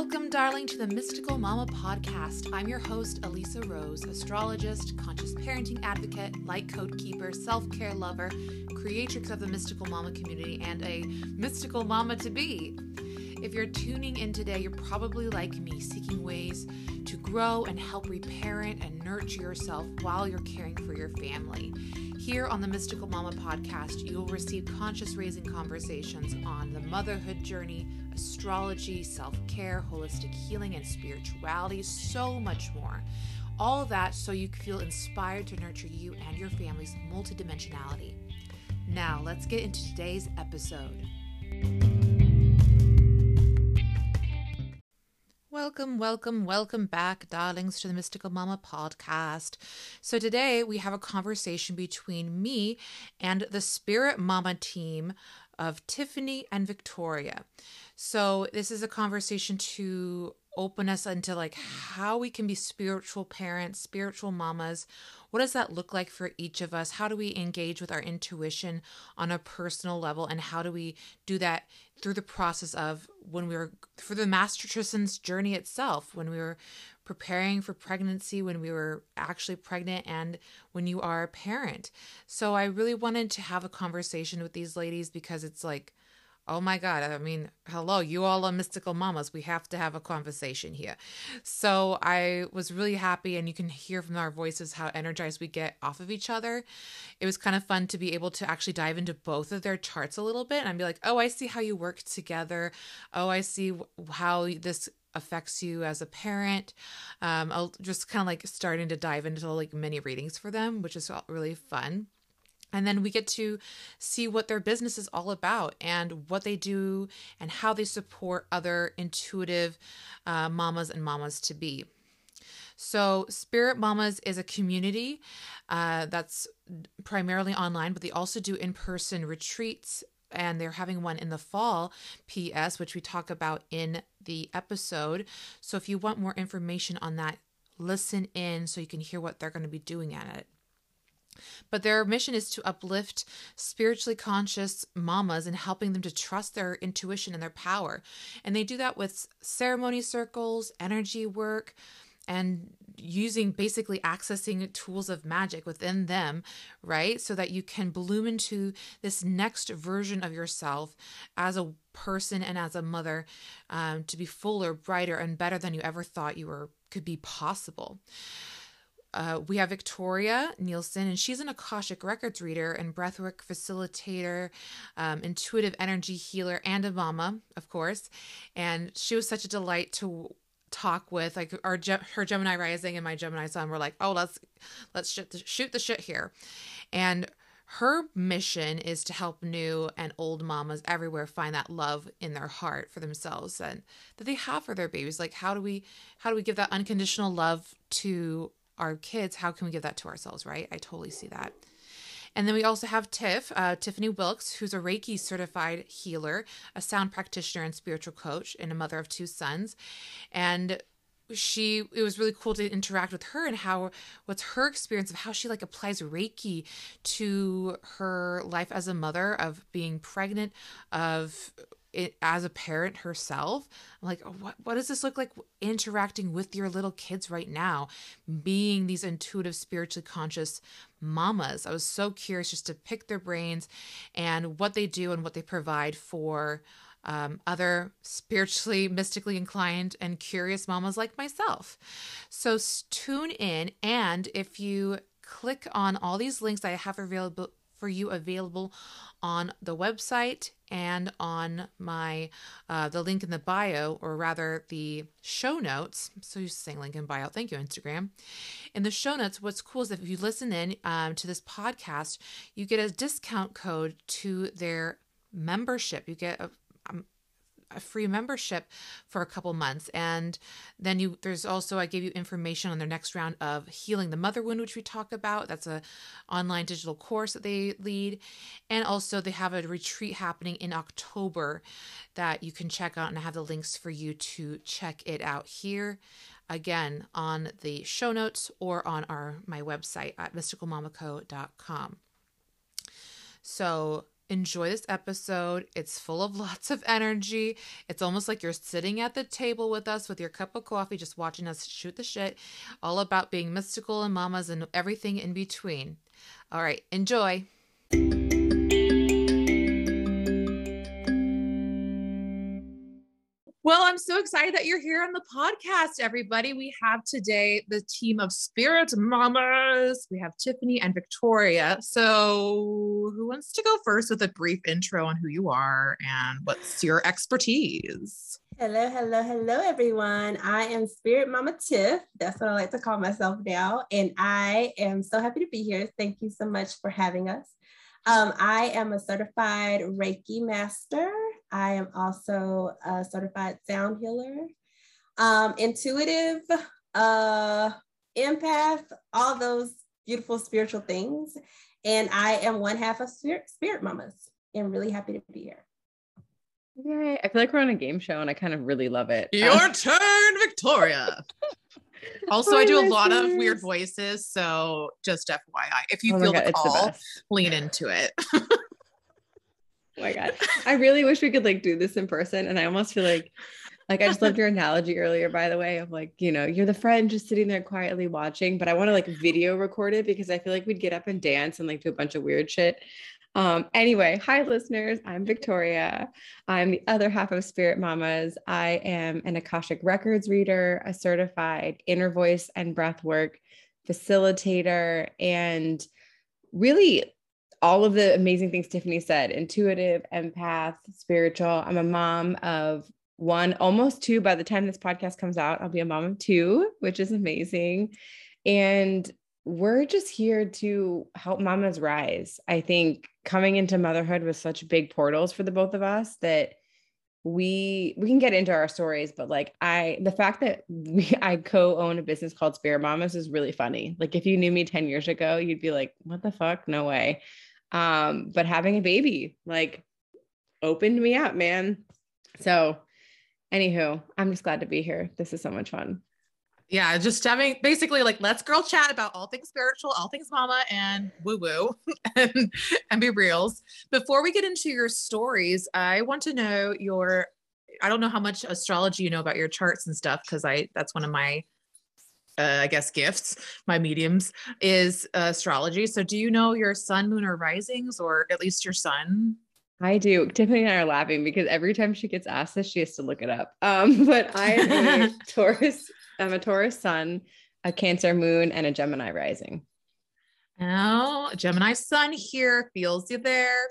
Welcome, darling, to the Mystical Mama podcast. I'm your host, Elisa Rose, astrologist, conscious parenting advocate, light code keeper, self-care lover, creatrix of the Mystical Mama community, and a mystical mama to be. If you're tuning in today, you're probably like me, seeking ways to grow and help reparent and nurture yourself while you're caring for your family. Here on the Mystical Mama podcast, you will receive conscious raising conversations on the motherhood journey, astrology, self-care, holistic healing, and spirituality, so much more. All of that so you feel inspired to nurture you and your family's multidimensionality. Now, let's get into today's episode. Welcome back, darlings, to the Mystical Mama podcast. So today we have a conversation between me and the Spirit Mama team of Tiffany and Victoria. So this is a conversation to open us into like how we can be spiritual parents, spiritual mamas. What does that look like for each of us? How do we engage with our intuition on a personal level? And how do we do that through the process of for the Master Tristan's journey itself, when we were preparing for pregnancy, when we were actually pregnant, and when you are a parent. So I really wanted to have a conversation with these ladies because it's like, oh my God, I mean, hello, you all are mystical mamas. We have to have a conversation here. So I was really happy, and you can hear from our voices how energized we get off of each other. It was kind of fun to be able to actually dive into both of their charts a little bit and be like, oh, I see how you work together. Oh, I see how this affects you as a parent. I'll just kind of like starting to dive into like mini readings for them, which is really fun. And then we get to see what their business is all about and what they do and how they support other intuitive mamas and mamas to be. So Spirit Mamas is a community that's primarily online, but they also do in-person retreats, and they're having one in the fall, PS, which we talk about in the episode. So if you want more information on that, listen in so you can hear what they're going to be doing at it. But their mission is to uplift spiritually conscious mamas and helping them to trust their intuition and their power. And they do that with ceremony circles, energy work, and basically accessing tools of magic within them, right? So that you can bloom into this next version of yourself as a person and as a mother, to be fuller, brighter, and better than you ever thought could be possible. We have Victoria Nielsen, and she's an Akashic Records reader and breathwork facilitator, intuitive energy healer, and a mama, of course. And she was such a delight to talk with. Like her Gemini rising and my Gemini sun were like, oh, let's shoot the shit here. And her mission is to help new and old mamas everywhere find that love in their heart for themselves and that they have for their babies. Like how do we give that unconditional love to our kids? How can we give that to ourselves, right? I totally see that. And then we also have Tiffany Wilkes, who's a Reiki certified healer, a sound practitioner and spiritual coach, and a mother of 2 sons. And it was really cool to interact with her and what's her experience of how she like applies Reiki to her life as a mother, of being pregnant, as a parent herself. I'm like, what does this look like interacting with your little kids right now, being these intuitive, spiritually conscious mamas? I was so curious just to pick their brains and what they do and what they provide for other spiritually, mystically inclined and curious mamas like myself. So tune in, and if you click on all these links I have available on the website and on my the link in the bio, or rather the show notes. So you're saying link in bio. Thank you, Instagram. In the show notes, what's cool is that if you listen in to this podcast, you get a discount code to their membership. You get a free membership for a couple months. And then there's also, I gave you information on their next round of Healing the Mother Wound, which we talk about. That's a online digital course that they lead. And also they have a retreat happening in October that you can check out, and I have the links for you to check it out here. Again, on the show notes or on my website at mysticalmamaco.com. So enjoy this episode. It's full of lots of energy. It's almost like you're sitting at the table with us with your cup of coffee, just watching us shoot the shit, all about being mystical and mamas and everything in between. All right, enjoy. Well, I'm so excited that you're here on the podcast, everybody. We have today the team of Spirit Mamas. We have Tiffany and Victoria. So who wants to go first with a brief intro on who you are and what's your expertise? Hello, everyone. I am Spirit Mama Tiff. That's what I like to call myself now. And I am so happy to be here. Thank you so much for having us. I am a certified Reiki master. I am also a certified sound healer, intuitive, empath, all those beautiful spiritual things. And I am one half of Spirit Mamas and really happy to be here. Yay. I feel like we're on a game show and I kind of really love it. Your turn, Victoria. Also, I do a lot of weird voices, so just FYI, if you feel the call, lean into it. Oh my God. I really wish we could like do this in person. And I almost feel like I just loved your analogy earlier, by the way, of like, you know, you're the friend just sitting there quietly watching, but I want to like video record it because I feel like we'd get up and dance and like do a bunch of weird shit. Anyway, hi listeners, I'm Victoria. I'm the other half of Spirit Mamas. I am an Akashic Records reader, a certified inner voice and breathwork facilitator, and really all of the amazing things Tiffany said: intuitive, empath, spiritual. I'm a mom of one, almost two. By the time this podcast comes out, I'll be a mom of two, which is amazing. And we're just here to help mamas rise. I think coming into motherhood was such big portals for the both of us that we can get into our stories, but like the fact that I co-own a business called Spirit Mamas is really funny. Like if you knew me 10 years ago, you'd be like, what the fuck? No way. But having a baby like opened me up, man. So anywho, I'm just glad to be here. This is so much fun. Yeah, just having basically like let's girl chat about all things spiritual, all things mama and woo-woo and be reals. Before we get into your stories, I want to know I don't know how much astrology you know about your charts and stuff, because that's one of my I guess gifts, my mediums is astrology. So do you know your sun, moon, or risings, or at least your sun? I do. Tiffany and I are laughing because every time she gets asked this, she has to look it up. But I am a Taurus. I'm a Taurus sun, a Cancer moon, and a Gemini rising. Oh, Gemini sun here, feels you there.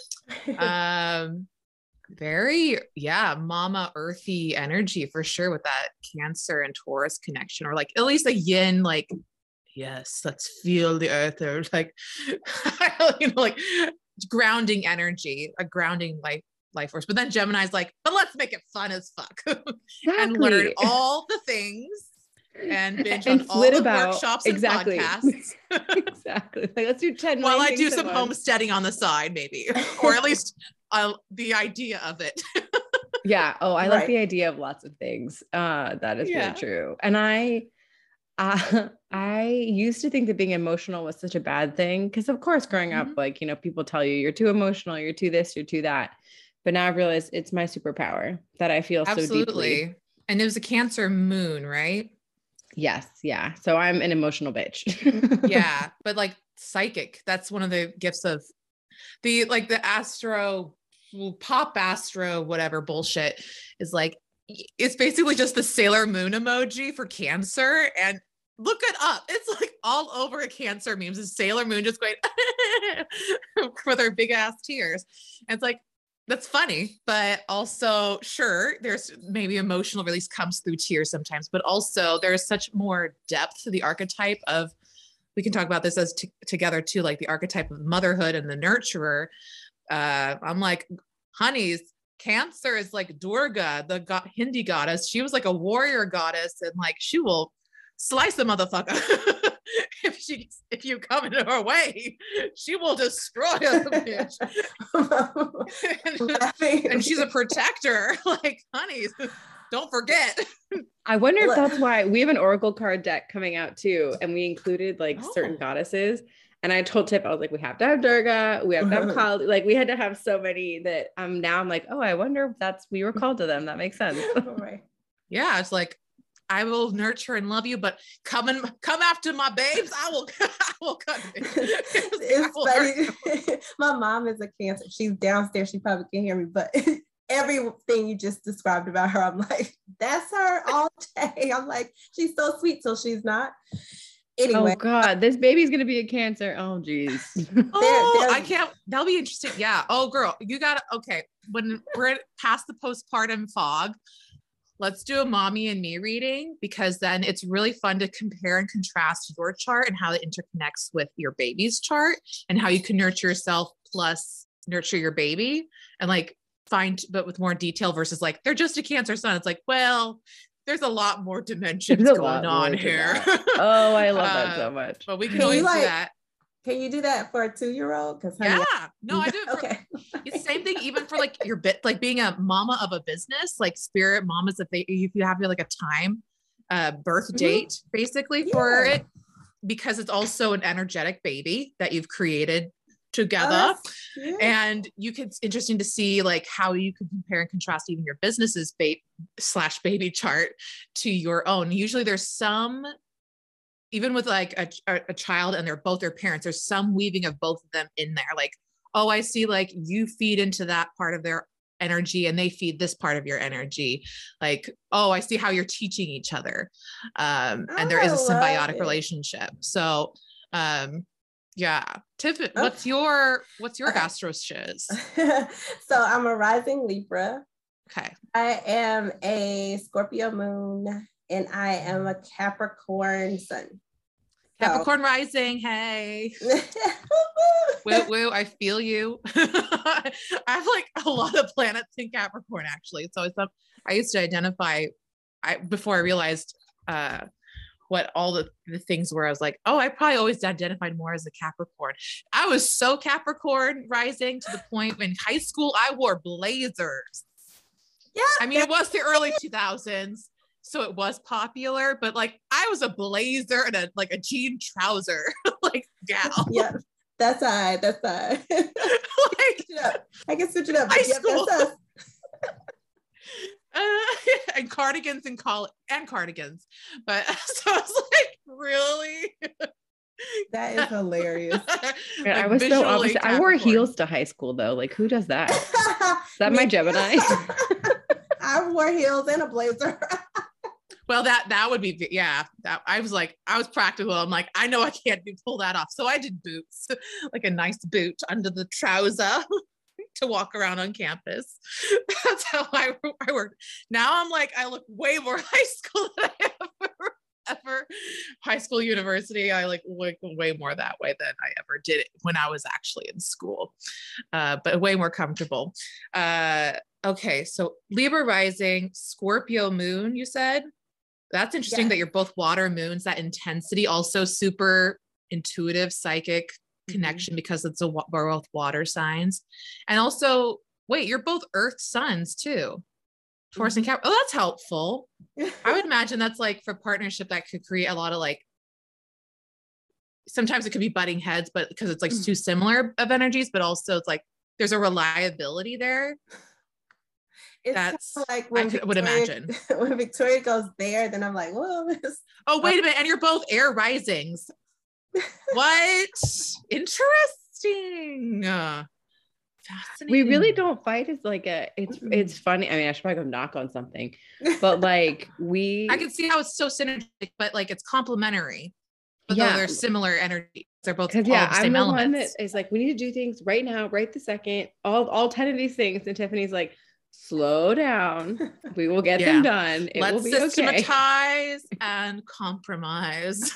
Very, mama earthy energy for sure with that Cancer and Taurus connection, or like at least a yin, like, yes, let's feel the earth, or like, like grounding energy, a grounding life force. But then Gemini's like, but let's make it fun as fuck. Exactly. And learn all the things and binge on all the workshops and podcasts. Exactly. Like, let's do 10 while I do some homesteading on the side, maybe, or at least the idea of it. Yeah. Oh, I like the idea of lots of things. That is really true. And I used to think that being emotional was such a bad thing. Cause of course, growing up, like, you know, people tell you you're too emotional, you're too this, you're too that. But now I've realized it's my superpower that I feel so deeply. And it was a Cancer moon, right? Yes. Yeah. So I'm an emotional bitch. Yeah. But like psychic, that's one of the gifts of the astro, pop astro, whatever bullshit is like, it's basically just the Sailor Moon emoji for Cancer. And look it up. It's like all over a Cancer memes. It's Sailor Moon just going with her big ass tears. And it's like, that's funny, but also sure, there's maybe emotional release comes through tears sometimes, but also there's such more depth to the archetype of, we can talk about this as together too, like the archetype of motherhood and the nurturer. I'm like, honeys, Cancer is like Durga, the Hindi goddess. She was like a warrior goddess, and like she will slice the motherfucker. if you come in her way, she will destroy a bitch. and she's a protector. Like, honey, don't forget. I wonder if that's why we have an oracle card deck coming out too, and we included like certain goddesses. And I told Tiff, I was like, we have to have Durga, we have to have Kali. Like we had to have so many that now I'm like, oh, I wonder if we were called to them. That makes sense. Right. Yeah, it's like, I will nurture and love you, but come after my babes. I will cut it. It's funny. My mom is a Cancer. She's downstairs. She probably can't hear me, but everything you just described about her, I'm like, that's her all day. I'm like, she's so sweet till she's not. Anyway. Oh God, this baby's gonna be a Cancer. Oh geez. I can't. That'll be interesting. Yeah. Oh girl, you gotta. Okay, when we're past the postpartum fog, let's do a mommy and me reading, because then it's really fun to compare and contrast your chart and how it interconnects with your baby's chart, and how you can nurture yourself plus nurture your baby, and like but with more detail versus like, they're just a Cancer sun. It's like, well, there's a lot more dimensions going on here. Oh, I love that so much. But we can always do that. Can you do that for a 2-year-old? Yeah, no, I do it for, okay. It's the same thing, even for like your like being a mama of a business, like spirit mamas, if you have like a time, birth date basically for it, because it's also an energetic baby that you've created together. And it's interesting to see like how you can compare and contrast even your business's baby chart to your own. Usually there's some, even with like a child and they're both their parents, there's some weaving of both of them in there. Like, oh, I see, like you feed into that part of their energy and they feed this part of your energy. Like, oh, I see how you're teaching each other. And there is a symbiotic relationship. So, yeah. Tiff, what's your astro shiz? So I'm a rising Libra. Okay. I am a Scorpio moon, and I am a Capricorn sun. Capricorn rising. Hey. Woo woo. I feel you. I have like a lot of planets in Capricorn actually. So I used to identify before I realized what all the things were. I was like, oh, I probably always identified more as a Capricorn. I was so Capricorn rising to the point when high school I wore blazers. Yeah. I mean, it was the early 2000s, so it was popular, but like I was a blazer and a jean trouser, like gal. Yeah, that's I. Like, I can switch it up. High school. That's us. And cardigans and cardigans, but so I was like, really? That is hilarious. Like, I was so opposite. Capricorn. I wore heels to high school though. Like, who does that? Is that my Gemini? I wore heels and a blazer. Well, that would be, yeah. That I was practical. I'm like, I know I can't pull that off, so I did boots, like a nice boot under the trouser. To walk around on campus. That's how I worked. Now I'm like, I look way more high school than I ever high school, university. I like look way more that way than I ever did it when I was actually in school, but way more comfortable. Okay, so Libra rising, Scorpio moon, you said? That's interesting that you're both water moons, that intensity, also super intuitive, psychic connection, because it's we're both water signs. And also, wait, you're both earth suns too. Taurus and Cap. Oh, that's helpful. I would imagine that's like for partnership that could create a lot of like, sometimes it could be butting heads, but because it's like too similar of energies, but also it's like there's a reliability there. It's that's like when I would imagine when Victoria goes there, then I'm like, well, oh, wait a minute. And you're both air risings. What? Interesting. Fascinating. We really don't fight as like it's funny. I mean, I should probably go knock on something, but like I can see how it's so synergistic, but like it's complementary. But though they're similar energy. They're both all the same I'm the elements. one that is like, we need to do things right now, right this second, all 10 of these things. And Tiffany's like, slow down. We will get them done. Let's will be systematize and compromise.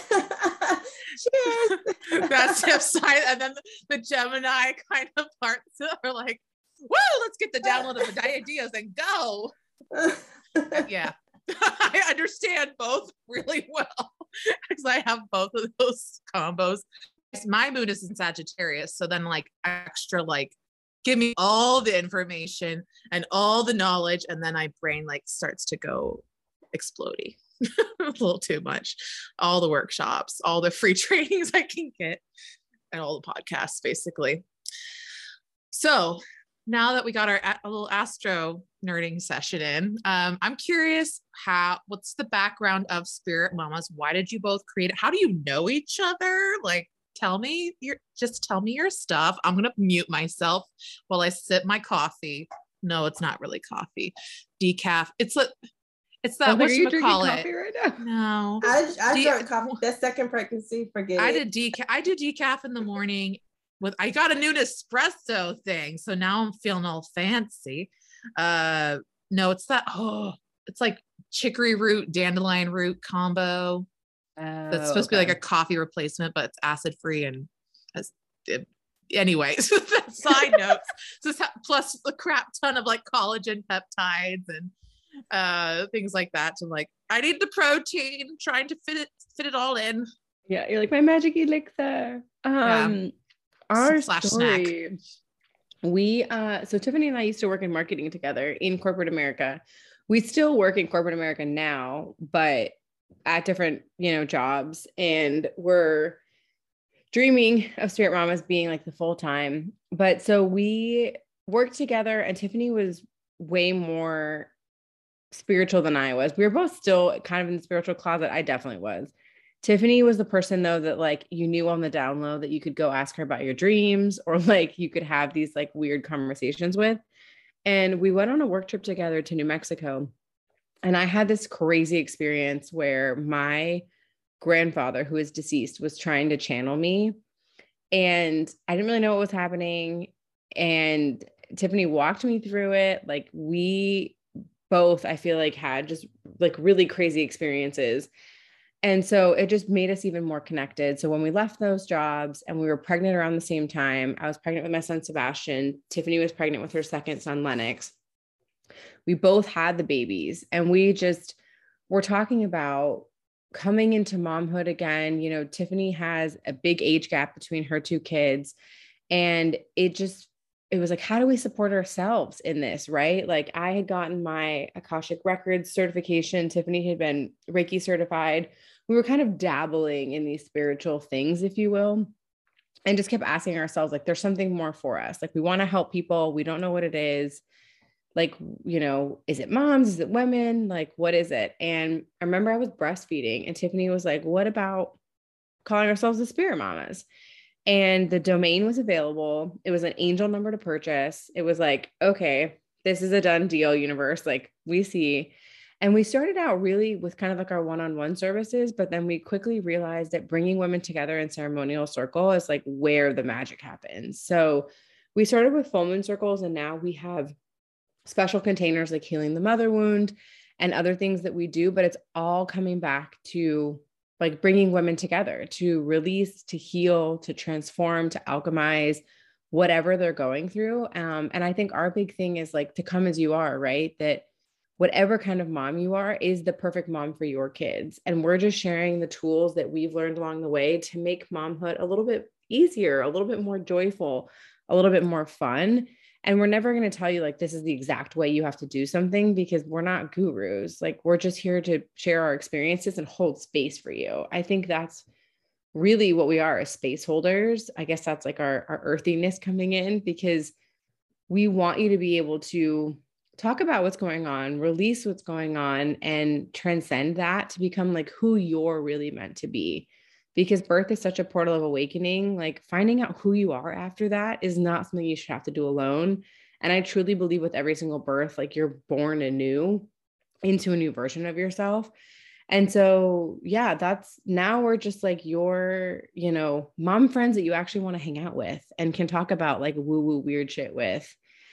That's the side. And then the Gemini kind of parts are like, whoa, let's get the download of the ideas and go. Yeah. I understand both really well because I have both of those combos. My moon is in Sagittarius. So then like extra like, give me all the information and all the knowledge, and then my brain like starts to go explodey. a little too much. All the workshops, all the free trainings I can get, and all the podcasts, basically. So now that we got our a little astro nerding session in, I'm curious, what's the background of Spirit Mamas? Why did you both create it? How do you know each other? Like, tell me your stuff. I'm gonna mute myself while I sip my coffee. No, it's not really coffee. Decaf. It's that whatchamacallit. Right now? No. I drank coffee that second pregnancy. Forget I it. do decaf in the morning. I got a new Nespresso thing, so now I'm feeling all fancy. No, it's it's like chicory root, dandelion root combo. That's supposed to be like a coffee replacement, but it's acid free and anyways. Side notes. Plus a crap ton of like collagen peptides and things like that. So like, I need the protein, trying to fit it all in. Yeah, you're like my magic elixir. Our story, so Tiffany and I used to work in marketing together in corporate America. We still work in corporate America now, but at different, jobs, and we're dreaming of Spirit Mamas being like the full time. But so we worked together, and Tiffany was way more spiritual than I was. We were both still kind of in the spiritual closet. I definitely was. Tiffany was the person though, that like you knew on the down low that you could go ask her about your dreams, or like you could have these like weird conversations with. And we went on a work trip together to New Mexico. And I had this crazy experience where my grandfather, who is deceased, was trying to channel me. And I didn't really know what was happening. And Tiffany walked me through it. Like, we both, I feel like, had just like really crazy experiences. And so it just made us even more connected. So when we left those jobs and we were pregnant around the same time, I was pregnant with my son, Sebastian. Tiffany was pregnant with her second son, Lennox. We both had the babies, and we just were talking about coming into momhood again. Tiffany has a big age gap between her two kids. And it was like, how do we support ourselves in this? Right. Like, I had gotten my Akashic Records certification. Tiffany had been Reiki certified. We were kind of dabbling in these spiritual things, if you will, and just kept asking ourselves, like, there's something more for us. Like, we want to help people. We don't know what it is. Like, is it moms? Is it women? Like, what is it? And I remember I was breastfeeding, and Tiffany was like, what about calling ourselves the Spirit Mamas? And the domain was available. It was an angel number to purchase. It was like, okay, this is a done deal, universe. Like, we see. And we started out really with kind of like our one-on-one services, but then we quickly realized that bringing women together in ceremonial circle is like where the magic happens. So we started with full moon circles, and now we have special containers like healing the mother wound and other things that we do, but it's all coming back to like bringing women together to release, to heal, to transform, to alchemize whatever they're going through. And I think our big thing is like to come as you are, right? That whatever kind of mom you are is the perfect mom for your kids. And we're just sharing the tools that we've learned along the way to make momhood a little bit easier, a little bit more joyful, a little bit more fun. And we're never going to tell you like, this is the exact way you have to do something, because we're not gurus. Like, we're just here to share our experiences and hold space for you. I think that's really what we are, as space holders. I guess that's like our earthiness coming in, because we want you to be able to talk about what's going on, release what's going on, and transcend that to become like who you're really meant to be. Because birth is such a portal of awakening. Like, finding out who you are after that is not something you should have to do alone. And I truly believe with every single birth, like, you're born anew into a new version of yourself. And so, yeah, now we're just like your, mom friends that you actually want to hang out with and can talk about like woo-woo weird shit with.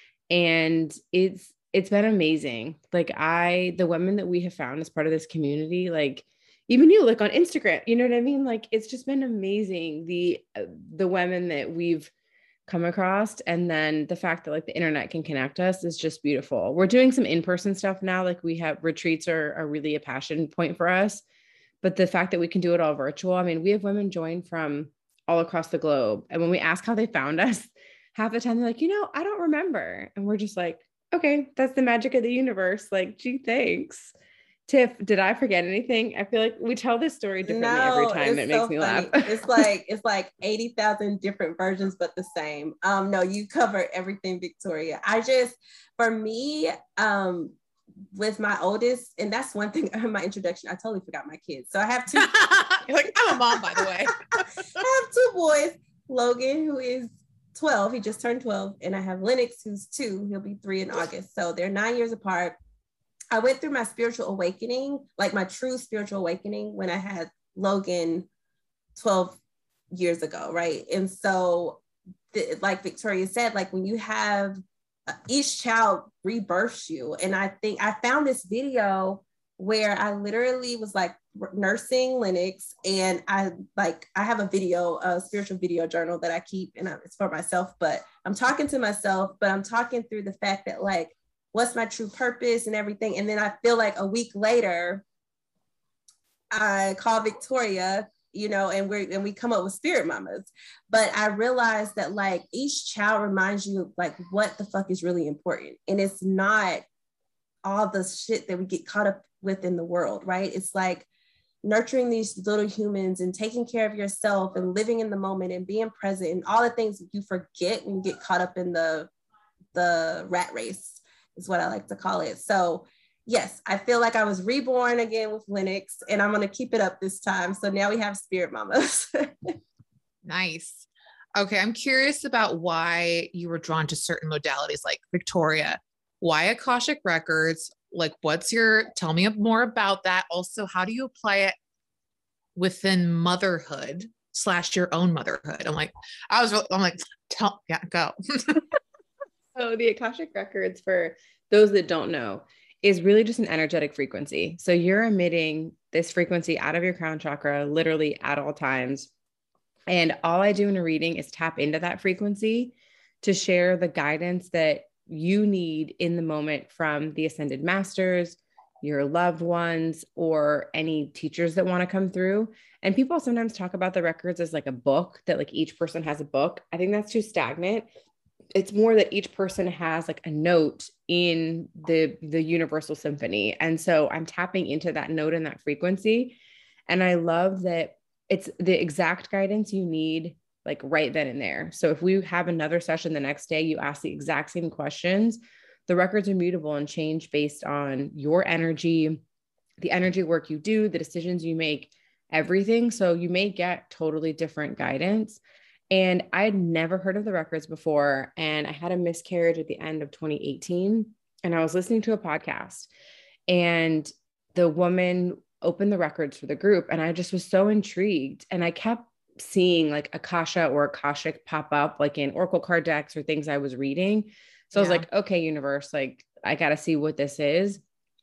And it's been amazing. Like, the women that we have found as part of this community, like, even you, like on Instagram, you know what I mean? Like, it's just been amazing. The women that we've come across, and then the fact that like the internet can connect us is just beautiful. We're doing some in-person stuff now. Like, we have retreats are really a passion point for us, but the fact that we can do it all virtual. I mean, we have women join from all across the globe. And when we ask how they found us, half the time they're like, I don't remember. And we're just like, okay, that's the magic of the universe. Like, gee, thanks. Tiff, did I forget anything? I feel like we tell this story differently every time. It makes me laugh. It's like 80,000 different versions, but the same. No, you cover everything, Victoria. For me, with my oldest, and that's one thing in my introduction, I totally forgot my kids. So I have two. You're like, I'm a mom, by the way. I have two boys, Logan, who is 12. He just turned 12. And I have Lennox, who's 2. He'll be 3 in August. So they're 9 years apart. I went through my spiritual awakening, like my true spiritual awakening, when I had Logan 12 years ago, right? And so, like Victoria said, like when you have each child rebirths you. And I think I found this video where I literally was like nursing Lennox, and I have a spiritual video journal that I keep, and it's for myself, but I'm talking to myself, but I'm talking through the fact that like, what's my true purpose and everything. And then I feel like a week later, I call Victoria, and we come up with spirit mamas. But I realized that like each child reminds you like what the fuck is really important. And it's not all the shit that we get caught up with in the world, right? It's like nurturing these little humans and taking care of yourself and living in the moment and being present and all the things that you forget when you get caught up in the rat race, is what I like to call it. So yes, I feel like I was reborn again with Lennox, and I'm going to keep it up this time. So now we have spirit mamas. Nice. Okay. I'm curious about why you were drawn to certain modalities, like Victoria. Why Akashic Records? Like, tell me more about that. Also, how do you apply it within motherhood / your own motherhood? I'm like, go. So the Akashic Records, for those that don't know, is really just an energetic frequency. So you're emitting this frequency out of your crown chakra, literally at all times. And all I do in a reading is tap into that frequency to share the guidance that you need in the moment from the ascended masters, your loved ones, or any teachers that want to come through. And people sometimes talk about the records as like a book, that like each person has a book. I think that's too stagnant. It's more that each person has like a note in the universal symphony. And so I'm tapping into that note and that frequency. And I love that it's the exact guidance you need, like right then and there. So if we have another session the next day, you ask the exact same questions, the records are mutable and change based on your energy, the energy work you do, the decisions you make, everything. So you may get totally different guidance. And I had never heard of the records before. And I had a miscarriage at the end of 2018. And I was listening to a podcast, and the woman opened the records for the group. And I just was so intrigued. And I kept seeing like Akasha or Akashic pop up like in Oracle card decks or things I was reading. So I was like, okay, universe, like I got to see what this is.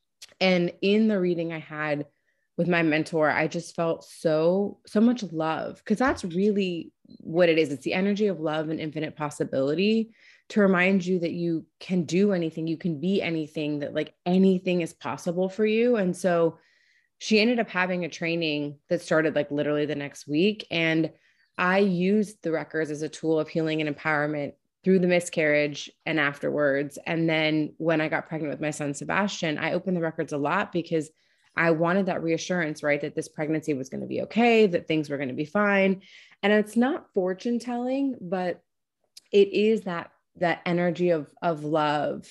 And in the reading I had with my mentor, I just felt so much love, because that's really what it is. It's the energy of love and infinite possibility to remind you that you can do anything, you can be anything, that like anything is possible for you. And so she ended up having a training that started like literally the next week. And I used the records as a tool of healing and empowerment through the miscarriage and afterwards. And then when I got pregnant with my son, Sebastian, I opened the records a lot because I wanted that reassurance, right? That this pregnancy was going to be okay, that things were going to be fine. And it's not fortune telling, but it is that energy of love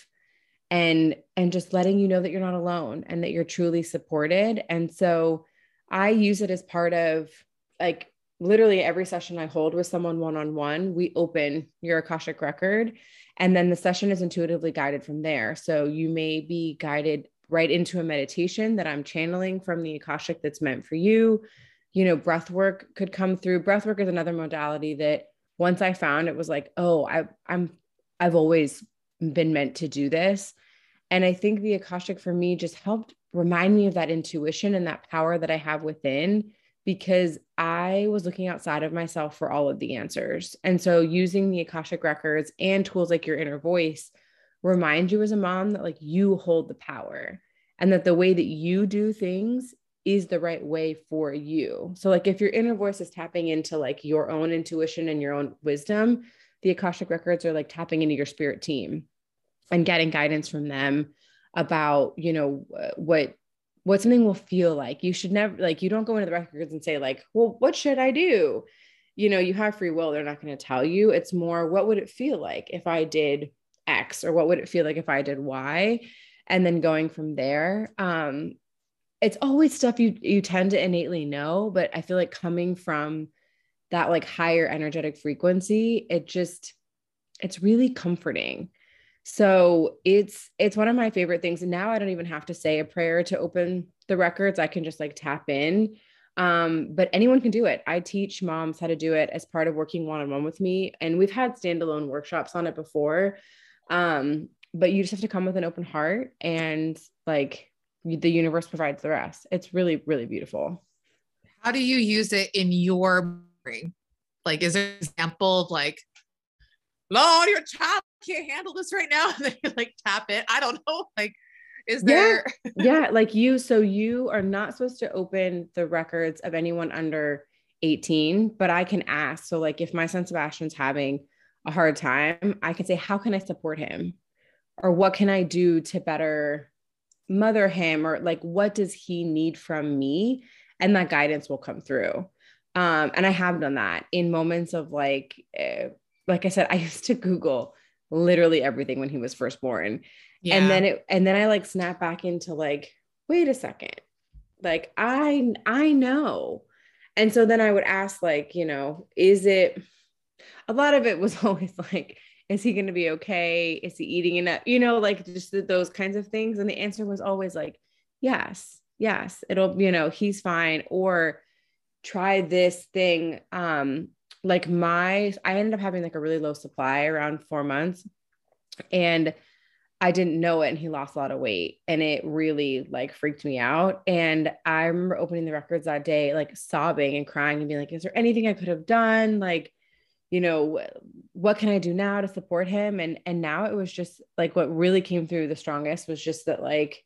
and just letting you know that you're not alone and that you're truly supported. And so I use it as part of like literally every session I hold with someone one-on-one, we open your Akashic record, and then the session is intuitively guided from there. So you may be guided right into a meditation that I'm channeling from the Akashic that's meant for you. You know, breath work could come through. Breath work is another modality that once I found, it was like, oh, I've always been meant to do this. And I think the Akashic for me just helped remind me of that intuition and that power that I have within, because I was looking outside of myself for all of the answers. And so using the Akashic records and tools like your inner voice remind you as a mom that like you hold the power and that the way that you do things is the right way for you. So like if your inner voice is tapping into like your own intuition and your own wisdom, the Akashic records are like tapping into your spirit team and getting guidance from them about, you know, what what something will feel like. You should never, like, you don't go into the records and say like, well, what should I do? You know, you have free will. They're not going to tell you. It's more, what would it feel like if I did X, or what would it feel like if I did Y? And then going from there. It's always stuff you tend to innately know, but I feel like coming from that like higher energetic frequency, it's really comforting. So it's one of my favorite things. And now I don't even have to say a prayer to open the records. I can just like tap in. But anyone can do it. I teach moms how to do it as part of working one-on-one with me. And we've had standalone workshops on it before. But you just have to come with an open heart, and like the universe provides the rest. It's really, really beautiful. How do you use it in your brain? Like, is there an example of like, Lord, your child can't handle this right now? And then you like tap it. I don't know. Like, is there? Yeah. Like so you are not supposed to open the records of anyone under 18, but I can ask. So like, if my son Sebastian's having a hard time, I can say, how can I support him? Or what can I do to better mother him? Or like, what does he need from me? And that guidance will come through. And I have done that in moments of like I said, I used to Google literally everything when he was first born. Yeah. And then I like snap back into like, wait a second, like I know. And so then I would ask, like, you know, a lot of it was always like, is he going to be okay? Is he eating enough? You know, like just those kinds of things. And the answer was always like, yes, it'll, you know, he's fine. Or try this thing. Like I ended up having like a really low supply around 4 months, and I didn't know it. And he lost a lot of weight, and it really like freaked me out. And I remember opening the records that day, like sobbing and crying and being like, is there anything I could have done? Like, you know, what can I do now to support him? And now it was just like, what really came through the strongest was just that, like,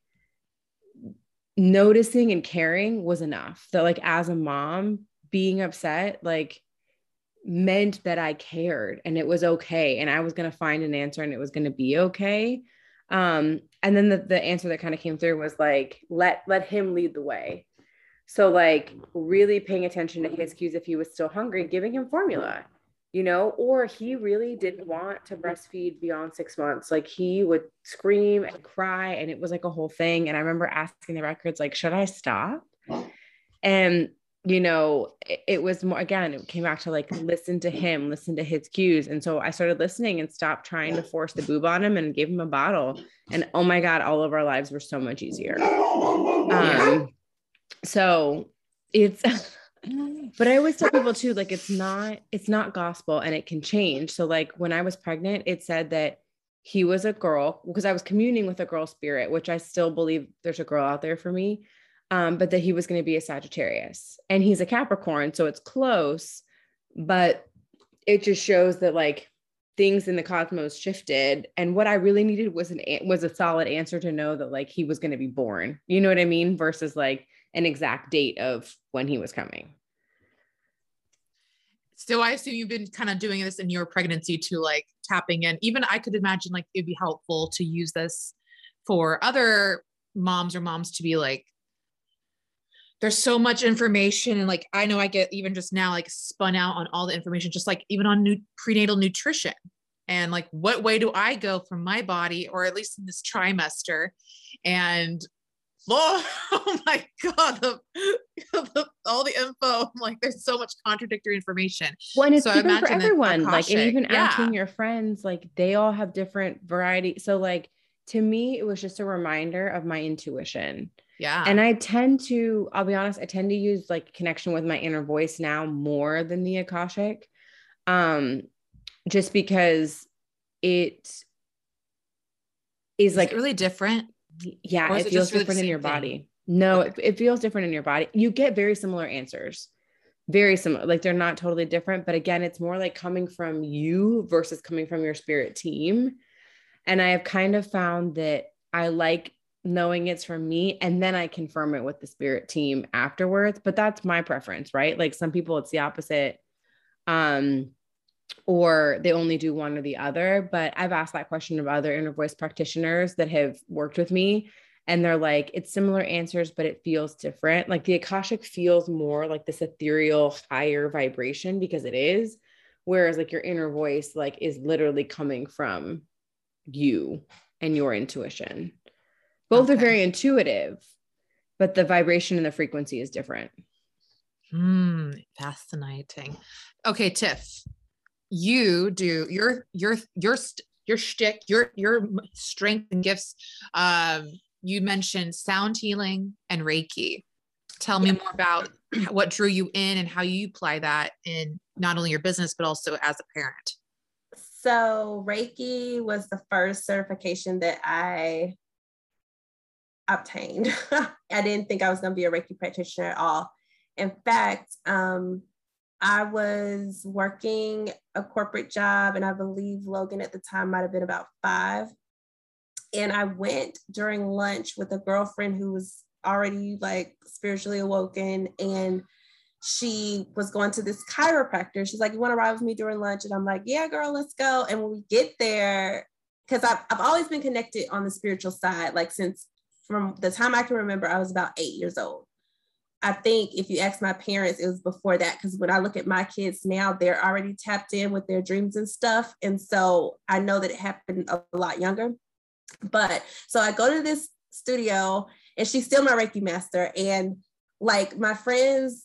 noticing and caring was enough. That like, as a mom, being upset, like, meant that I cared, and it was okay. And I was going to find an answer, and it was going to be okay. And then the answer that kind of came through was like, let him lead the way. So like really paying attention to his cues. If he was still hungry, giving him formula, you know, or he really didn't want to breastfeed beyond 6 months. Like he would scream and cry, and it was like a whole thing. And I remember asking the records, like, should I stop? And, you know, it was more, again, it came back to like, listen to him, listen to his cues. And so I started listening and stopped trying to force the boob on him, and gave him a bottle. And oh my God, all of our lives were so much easier. So it's, but I always tell people too, like, it's not gospel, and it can change. So like when I was pregnant, it said that he was a girl, because I was communing with a girl spirit, which I still believe there's a girl out there for me. But that he was going to be a Sagittarius, and he's a Capricorn. So it's close, but it just shows that like things in the cosmos shifted. And what I really needed was a solid answer to know that like he was going to be born, you know what I mean? Versus like an exact date of when he was coming. So I assume you've been kind of doing this in your pregnancy to like tapping in. Even I could imagine like it'd be helpful to use this for other moms, or moms to be like, there's so much information. And like, I know I get even just now, like spun out on all the information, just like even on prenatal nutrition, and like, what way do I go from my body, or at least in this trimester? And Lord, oh my God, all the info, I'm like, there's so much contradictory information. Well, and it's different for everyone. Like, and even asking your friends, like they all have different variety. So like, to me, it was just a reminder of my intuition. Yeah. And I'll be honest, I tend to use like connection with my inner voice now more than the Akashic. Just because it is like really different. Yeah. It feels different in your body. No, it feels different in your body. You get very similar answers, very similar. Like they're not totally different, but again, it's more like coming from you versus coming from your spirit team. And I have kind of found that I like knowing it's from me, and then I confirm it with the spirit team afterwards. But that's my preference, right? Like some people, it's the opposite. Or they only do one or the other. But I've asked that question of other inner voice practitioners that have worked with me, And they're like, it's similar answers, but it feels different. Like the Akashic feels more like this ethereal, higher vibration because it is. Whereas like your inner voice, like is literally coming from you and your intuition. Both are very intuitive, but the vibration and the frequency is different. Fascinating. Okay, Tiff, you do your shtick, your strength and gifts. You mentioned sound healing and Reiki. Tell me more about what drew you in and how you apply that in not only your business, but also as a parent. So Reiki was the first certification that I obtained. I didn't think I was going to be a Reiki practitioner at all. In fact, I was working a corporate job, and I believe Logan at the time might have been about 5. And I went during lunch with a girlfriend who was already like spiritually awoken, and she was going to this chiropractor. She's like, you want to ride with me during lunch? And I'm like, yeah, girl, let's go. And when we get there, because I've always been connected on the spiritual side, like since from the time I can remember, I was about 8 years old. I think if you ask my parents, it was before that, because when I look at my kids now, they're already tapped in with their dreams and stuff. And so I know that it happened a lot younger. But so I go to this studio, and she's still my Reiki master. And like my friends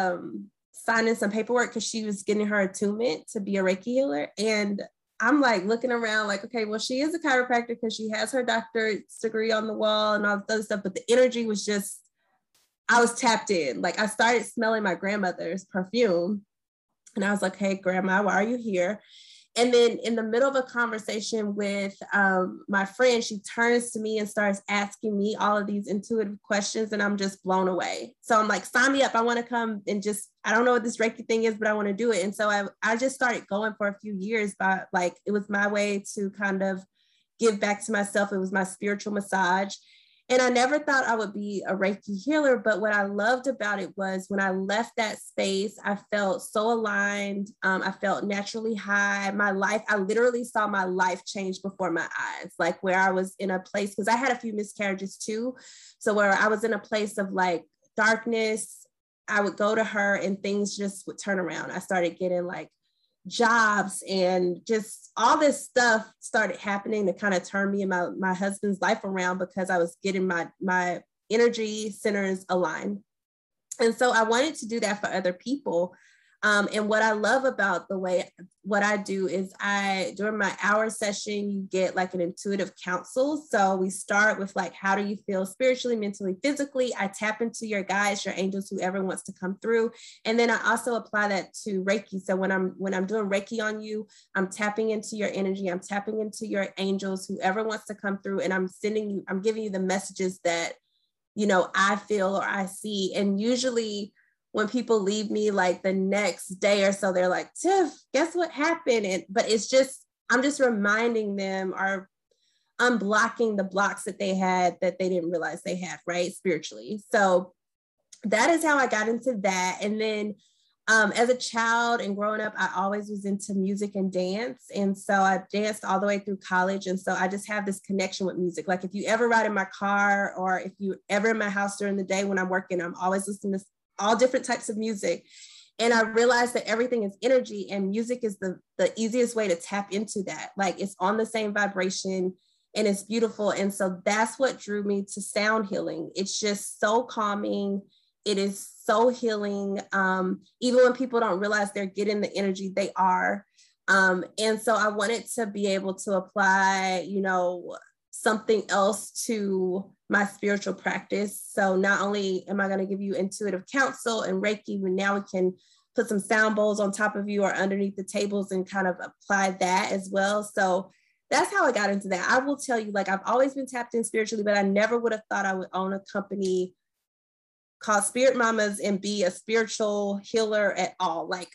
signing some paperwork because she was getting her attunement to be a Reiki healer. And I'm like looking around like, okay, well, she is a chiropractor because she has her doctorate's degree on the wall and all this other stuff. But the energy was just, I was tapped in. Like I started smelling my grandmother's perfume. And I was like, hey, grandma, why are you here? And then in the middle of a conversation with my friend, she turns to me and starts asking me all of these intuitive questions, and I'm just blown away. So I'm like, sign me up. I want to come and just, I don't know what this Reiki thing is, but I want to do it. And so I just started going for a few years, but like, it was my way to kind of give back to myself. It was my spiritual massage. And I never thought I would be a Reiki healer, but what I loved about it was when I left that space, I felt so aligned. I felt naturally high. My life, I literally saw my life change before my eyes, like where I was in a place, because I had a few miscarriages too. So where I was in a place of like darkness, I would go to her and things just would turn around. I started getting like jobs, and just all this stuff started happening to kind of turn me and my husband's life around, because I was getting my energy centers aligned. And so I wanted to do that for other people. And what I love about what I do is during my hour session, you get like an intuitive counsel. So we start with like, how do you feel spiritually, mentally, physically? I tap into your guides, your angels, whoever wants to come through. And then I also apply that to Reiki. So when I'm doing Reiki on you, I'm tapping into your energy. I'm tapping into your angels, whoever wants to come through. And I'm giving you the messages that, I feel or I see. And usually when people leave me like the next day or so, they're like, Tiff, guess what happened? But it's just, I'm just reminding them or unblocking the blocks that they had that they didn't realize they had, right? Spiritually. So that is how I got into that. And then as a child and growing up, I always was into music and dance. And so I danced all the way through college. And so I just have this connection with music. Like if you ever ride in my car or if you ever in my house during the day when I'm working, I'm always listening to all different types of music. And I realized that everything is energy, and music is the easiest way to tap into that. Like it's on the same vibration and it's beautiful. And so that's what drew me to sound healing. It's just so calming. It is so healing. Even when people don't realize they're getting the energy, they are. And so I wanted to be able to apply, something else to my spiritual practice. So not only am I going to give you intuitive counsel and Reiki, but now we can put some sound bowls on top of you or underneath the tables and kind of apply that as well. So that's how I got into that. I will tell you, like, I've always been tapped in spiritually, but I never would have thought I would own a company called Spirit Mamas and be a spiritual healer at all. Like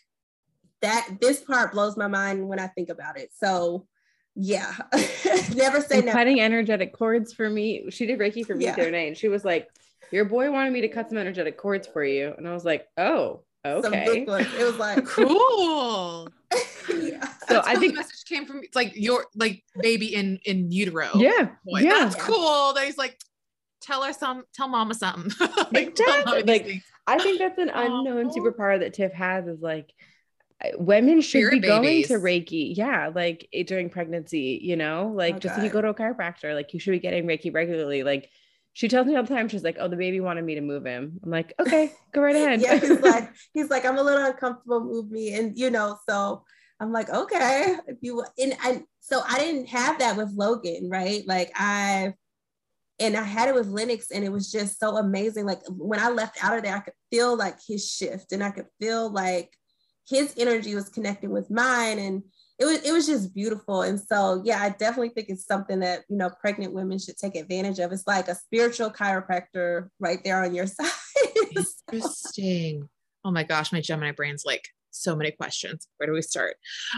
this part blows my mind when I think about it. So yeah, never say never. Cutting energetic cords for me. She did Reiki for me the other night, and she was like, your boy wanted me to cut some energetic cords for you. And I was like, oh, okay. Some big ones. It was like, cool. Yeah. So I think the message came from, it's like your like baby in utero. Yeah. Boy, that's cool. That he's like, tell mama something. Exactly. Mama Like, I think that's an unknown superpower that Tiff has, is like, women should Spirit be going babies. to Reiki. Yeah. Like during pregnancy, you know, like Oh, just if you God. go to a chiropractor, like you should be getting Reiki regularly. Like she tells me all the time, she's like, oh, the baby wanted me to move him. I'm like, okay, go right ahead. Yeah, he's like, I'm a little uncomfortable, move me. And so I'm like, okay, if you so I didn't have that with Logan, right? Like I had it with Lennox, and it was just so amazing. Like when I left out of there, I could feel like his shift, and I could feel like his energy was connecting with mine, and it was just beautiful. And so, yeah, I definitely think it's something that, pregnant women should take advantage of. It's like a spiritual chiropractor right there on your side. Interesting. Oh my gosh, my Gemini brain's like so many questions. Where do we start?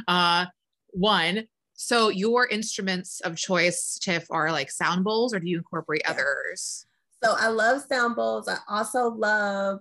One, so your instruments of choice, Tiff, are like sound bowls, or do you incorporate others? So I love sound bowls. I also love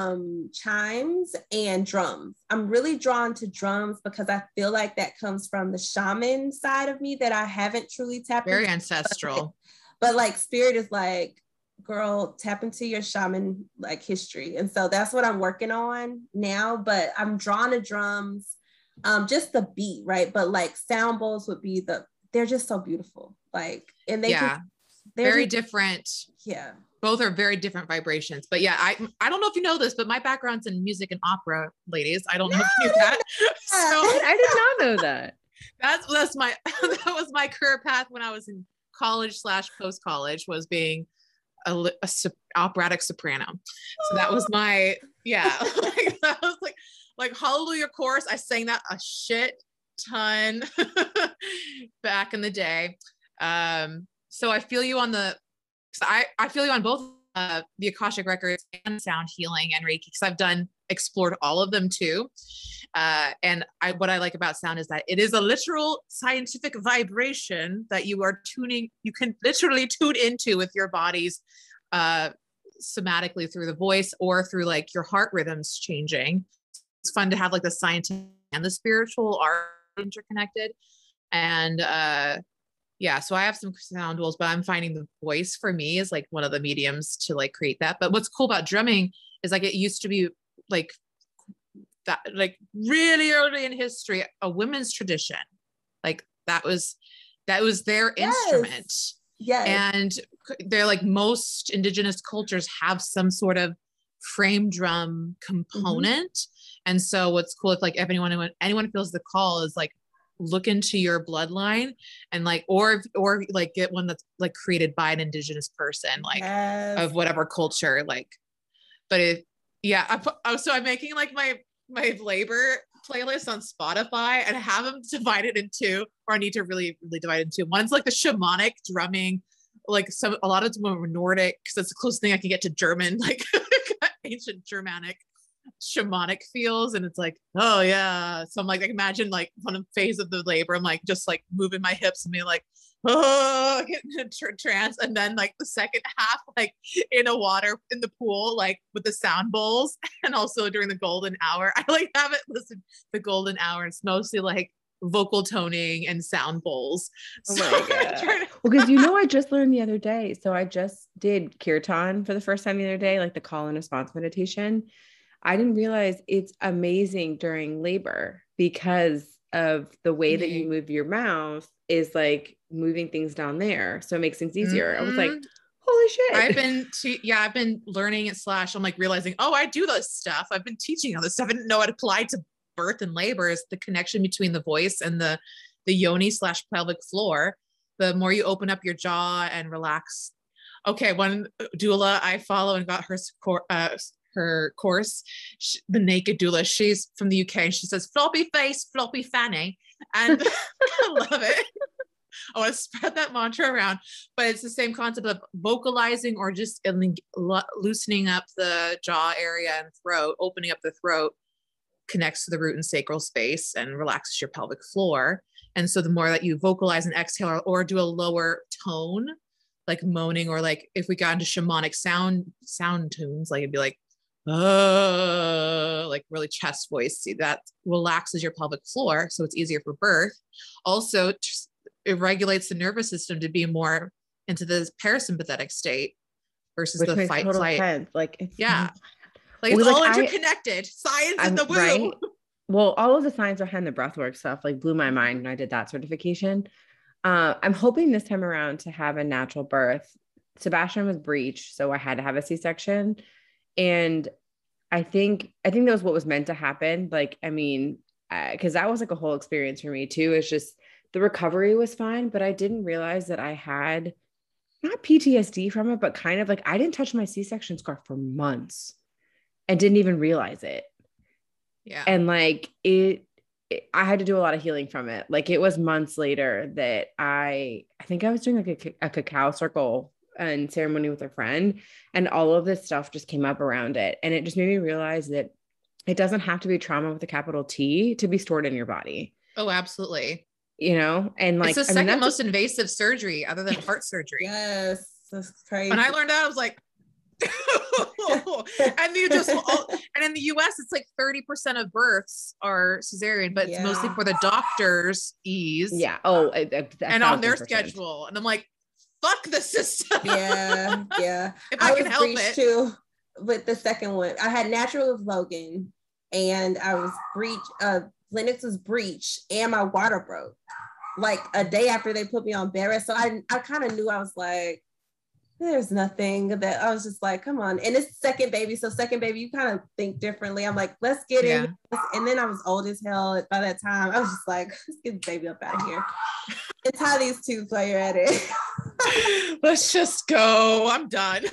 chimes and drums. I'm really drawn to drums because I feel like that comes from the shaman side of me that I haven't truly tapped into. Very ancestral. But like spirit is like, girl, tap into your shaman like history. And so that's what I'm working on now. But I'm drawn to drums, just the beat, right? But like sound bowls would be they're just so beautiful. Like, and they're very different. Yeah. Both are very different vibrations. But yeah, I don't know if you know this, but my background's in music and opera, ladies. I don't know if you knew that. So I did not know that. That was my career path when I was in college / post-college, was being a operatic soprano. So that was my, like, that was like Hallelujah chorus. I sang that a shit ton back in the day. So I feel you on I feel you on both the Akashic records and sound healing and Reiki, because I've explored all of them too. And what I like about sound is that it is a literal scientific vibration that you can literally tune into with your bodies somatically through the voice or through like your heart rhythms changing. It's fun to have like the scientific and the spiritual are interconnected. And so I have some sound bowls, but I'm finding the voice for me is like one of the mediums to like create that. But what's cool about drumming is like it used to be like that, like really early in history, a women's tradition. Like that was their instrument. Yes. And they're like, most indigenous cultures have some sort of frame drum component. Mm-hmm. And so what's cool if like if anyone feels the call is like, look into your bloodline and like, or like get one that's like created by an indigenous person, like of whatever culture, like, but so I'm making like my labor playlist on Spotify and have them divided into, or I need to really, really divide it into. One's like the shamanic drumming, like a lot of them are Nordic, because that's the closest thing I can get to German, like ancient Germanic shamanic feels. And it's like, oh yeah. So I'm like, imagine like one phase of the labor, I'm like just like moving my hips and being like, oh, getting into trance. And then like the second half, like in the pool, like with the sound bowls. And also during the golden hour, I like have it listen the golden hour. It's mostly like vocal toning and sound bowls. Oh my God. Because I just learned the other day. So I just did kirtan for the first time the other day, like the call and response meditation. I didn't realize it's amazing during labor because of the way that you move your mouth is like moving things down there. So it makes things easier. I was like, holy shit. I've been learning it / I'm like realizing, oh, I do this stuff. I've been teaching all this stuff. I didn't know it applied to birth and labor, is the connection between the voice and the yoni / pelvic floor. The more you open up your jaw and relax. Okay. One doula I follow and got her course, the Naked Doula, she's from the UK, and she says floppy face, floppy fanny, and I love it. I want to spread that mantra around, but it's the same concept of vocalizing or just loosening up the jaw area and throat. Opening up the throat connects to the root and sacral space and relaxes your pelvic floor. And so the more that you vocalize and exhale or do a lower tone, like moaning, or like if we got into shamanic sound tunes, like it'd be like like really chest voice. See, that relaxes your pelvic floor, so it's easier for birth. Also, it regulates the nervous system to be more into the parasympathetic state, versus which the makes fight total flight. sense. Like it's Yeah. Like well, it's all like, interconnected. Science in the womb. right. Well, all of the science behind the breathwork stuff like blew my mind when I did that certification. I'm hoping this time around to have a natural birth. Sebastian was breech, so I had to have a C-section. And I think that was what was meant to happen. Like, I mean, because that was like a whole experience for me too. It's just the recovery was fine, but I didn't realize that I had not PTSD from it, but kind of like I didn't touch my C-section scar for months and didn't even realize it. Yeah. And like I had to do a lot of healing from it. Like it was months later that I think I was doing like a cacao circle and ceremony with a friend, and all of this stuff just came up around it. And it just made me realize that it doesn't have to be trauma with a capital T to be stored in your body. Oh, absolutely. You know, and like, it's the second most invasive surgery other than heart surgery. Yes. That's crazy. When I learned that, I was like, and you just, and in the US, it's like 30% of births are cesarean, but it's mostly for the doctor's ease. Yeah. Oh, and on their schedule. And I'm like, fuck the system. Yeah. Yeah. If I can help it. Too, with the second one, I had natural with Logan, and I was Lennox was breech, and my water broke like a day after they put me on bed rest. So I kind of knew, I was like, there's nothing that, I was just like, come on. And it's second baby. So second baby, you kind of think differently. I'm like, let's get in. And then I was old as hell by that time. I was just like, let's get the baby up out of here and tie these tubes while you're at it. Let's just go. I'm done.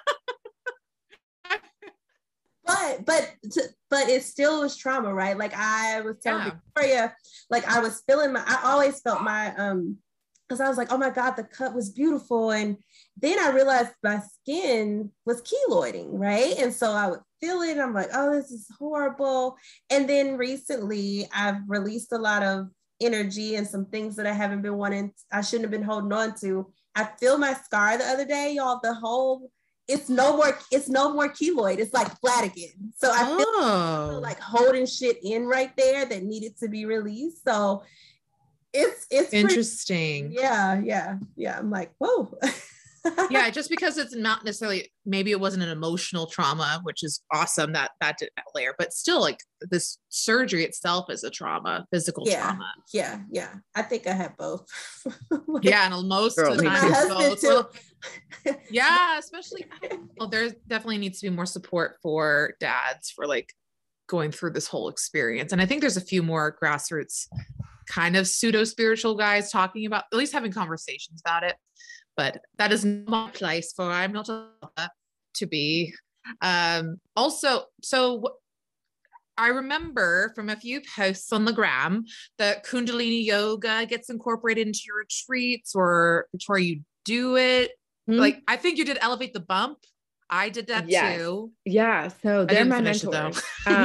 But it still was trauma, right? Like I was telling Victoria, like I was feeling I always felt my, because I was like, oh my God, the cut was beautiful. And then I realized my skin was keloiding, right? And so I would feel it. I'm like, oh, this is horrible. And then recently I've released a lot of energy and some things that I shouldn't have been holding on to. I feel my scar the other day, y'all, it's no more keloid. It's like flat again. So I feel like holding shit in right there that needed to be released. So it's interesting. Yeah. I'm like, whoa. Yeah, just because it's not necessarily, maybe it wasn't an emotional trauma, which is awesome that did that layer, but still like this surgery itself is a trauma, physical trauma. Yeah. I think I had both. Yeah, and most of the time, my husband too. Yeah, especially, well, there definitely needs to be more support for dads for like going through this whole experience. And I think there's a few more grassroots kind of pseudo spiritual guys talking about, at least having conversations about it. But that is not my place, for I'm not to be. Also, so I remember from a few posts on the gram that Kundalini yoga gets incorporated into your retreats, or before you do it. Mm-hmm. Like, I think you did Elevate the Bump. I did that too. Yeah. So they're my mentors.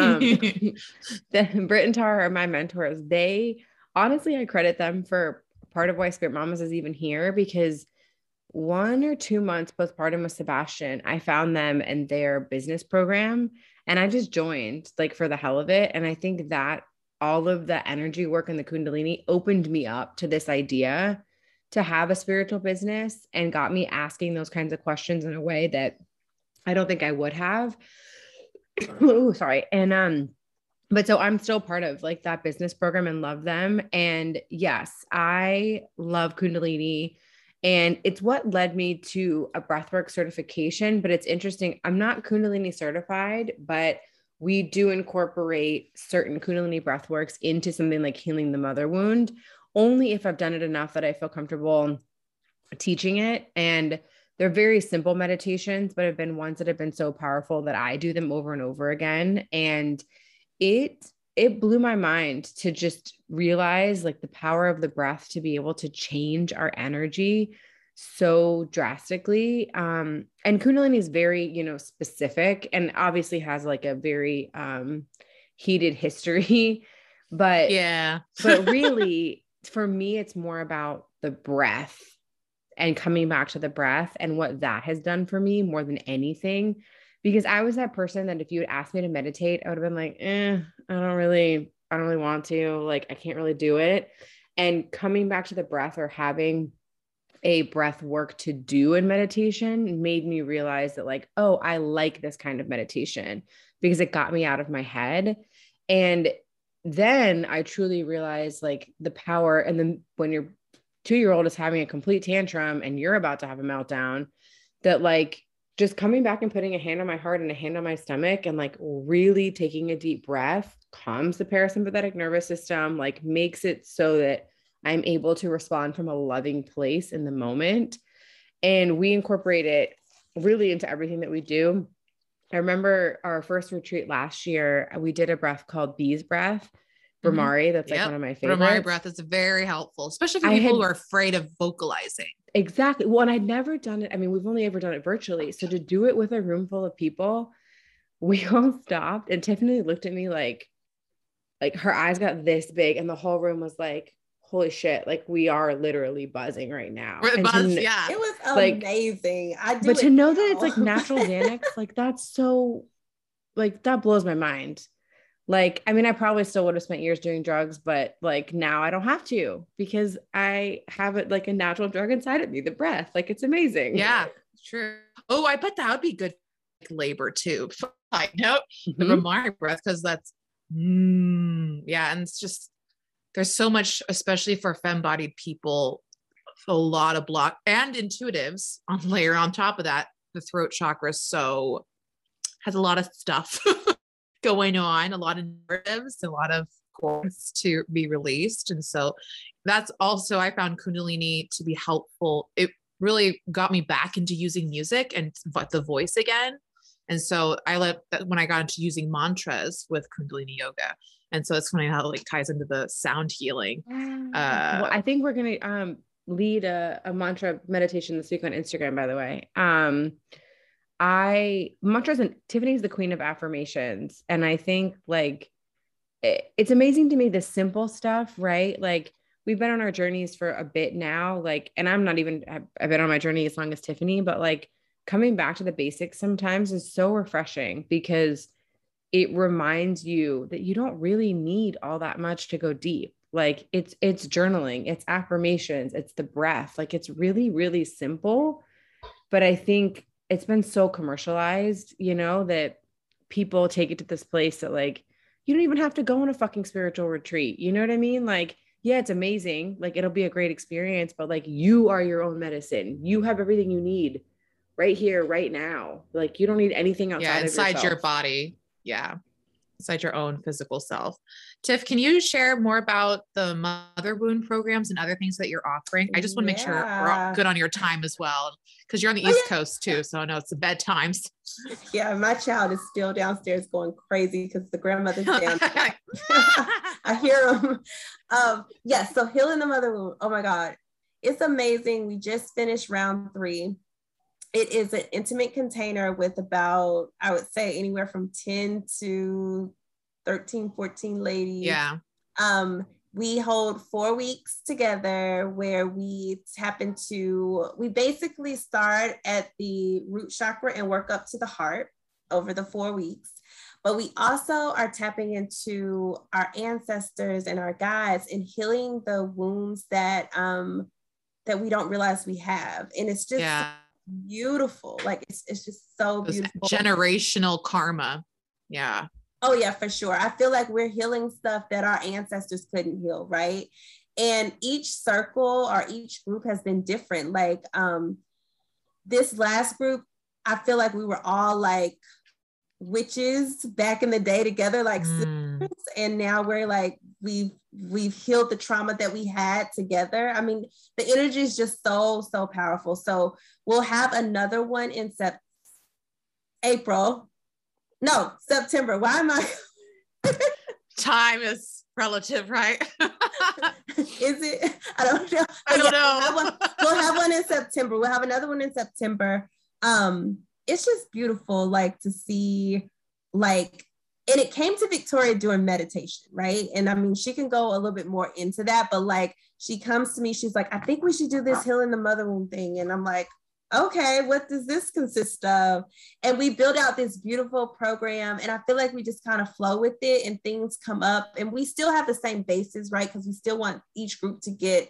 Britt and Tara are my mentors. Honestly, I credit them for part of why Spirit Mamas is even here, because 1 or 2 months postpartum with Sebastian, I found them in their business program, and I just joined like for the hell of it. And I think that all of the energy work and the Kundalini opened me up to this idea to have a spiritual business, and got me asking those kinds of questions in a way that I don't think I would have. Oh, sorry. And, but so I'm still part of like that business program and love them. And yes, I love Kundalini. And it's what led me to a breathwork certification. But it's interesting, I'm not Kundalini certified, but we do incorporate certain Kundalini breathworks into something like healing the mother wound, only if I've done it enough that I feel comfortable teaching it. And they're very simple meditations, but have been ones that have been so powerful that I do them over and over again. And it blew my mind to just realize like the power of the breath to be able to change our energy so drastically. And Kundalini is very, specific, and obviously has like a very heated history, but really for me, it's more about the breath and coming back to the breath and what that has done for me more than anything. Because I was that person that if you had asked me to meditate, I would have been like, I don't really want to, like, I can't really do it. And coming back to the breath, or having a breath work to do in meditation made me realize that like, oh, I like this kind of meditation because it got me out of my head. And then I truly realized like the power. And then when your 2-year-old is having a complete tantrum and you're about to have a meltdown, that like just coming back and putting a hand on my heart and a hand on my stomach and like really taking a deep breath calms the parasympathetic nervous system, like makes it so that I'm able to respond from a loving place in the moment. And we incorporate it really into everything that we do. I remember our first retreat last year, we did a breath called Bee's Breath, Bhramari. That's like one of my favorites. Bhramari breath is very helpful, especially for people who are afraid of vocalizing. Exactly. Well, and I'd never done it. I mean, we've only ever done it virtually. So to do it with a room full of people, we all stopped and Tiffany looked at me like her eyes got this big and the whole room was like, holy shit, like we are literally buzzing right now. Yeah. It was amazing. But to know that it's like natural Xanax, like that's so, like that blows my mind. Like, I mean, I probably still would have spent years doing drugs, but like now I don't have to because I have it like a natural drug inside of me, the breath. Like it's amazing. Yeah, true. Oh, I bet that would be good for labor too. I know the Bhramari breath because that's, yeah. And it's just, there's so much, especially for femme-bodied people, a lot of block and intuitives on layer on top of that. The throat chakra has a lot of stuff going on, a lot of narratives, a lot of cords to be released. And so that's also, I found Kundalini to be helpful. It really got me back into using music and the voice again. And so when I got into using mantras with Kundalini yoga. And so it's funny how it like ties into the sound healing. Well, I think we're going to lead a mantra meditation this week on Instagram, by the way. Mantras, and Tiffany's the queen of affirmations. And I think like, it's amazing to me, the simple stuff, right? Like we've been on our journeys for a bit now, like, and I've been on my journey as long as Tiffany, but like coming back to the basics sometimes is so refreshing because it reminds you that you don't really need all that much to go deep. Like it's journaling, it's affirmations, it's the breath. Like it's really, really simple. But I think it's been so commercialized, that people take it to this place that like, you don't even have to go on a fucking spiritual retreat. You know what I mean? Like, yeah, it's amazing. Like it'll be a great experience, but like you are your own medicine. You have everything you need right here, right now. Like you don't need anything outside inside your body. Yeah. Inside your own physical self. Tiff, can you share more about the mother wound programs and other things that you're offering? I just want to make sure we're all good on your time as well, because you're on the East Coast too. So I know it's the bedtimes. Yeah. My child is still downstairs going crazy because the grandmother's down. I hear them. So healing the mother wound. Oh my God. It's amazing. We just finished round 3. It is an intimate container with about, I would say anywhere from 10 to 13, 14 ladies. Yeah. We hold 4 weeks together where we basically start at the root chakra and work up to the heart over the 4 weeks. But we also are tapping into our ancestors and our guides and healing the wounds that we don't realize we have. And it's just beautiful. Like it's just so beautiful. Generational karma. Yeah. Oh yeah, for sure. I feel like we're healing stuff that our ancestors couldn't heal, right? And each circle or each group has been different. Like this last group, I feel like we were all like witches back in the day together, like sisters, and now we're like we've healed the trauma that we had together. I mean, the energy is just so powerful. So we'll have another one in September. Why am I? Time is relative, right? Is it? I don't know. I don't know. We'll have one in September. We'll have another one in September. It's just beautiful, like to see, like, and it came to Victoria during meditation, right? And I mean, she can go a little bit more into that, but like, she comes to me, she's like, I think we should do this healing the mother wound thing. And I'm like, okay, what does this consist of? And we build out this beautiful program. And I feel like we just kind of flow with it and things come up and we still have the same basis, right? Because we still want each group to get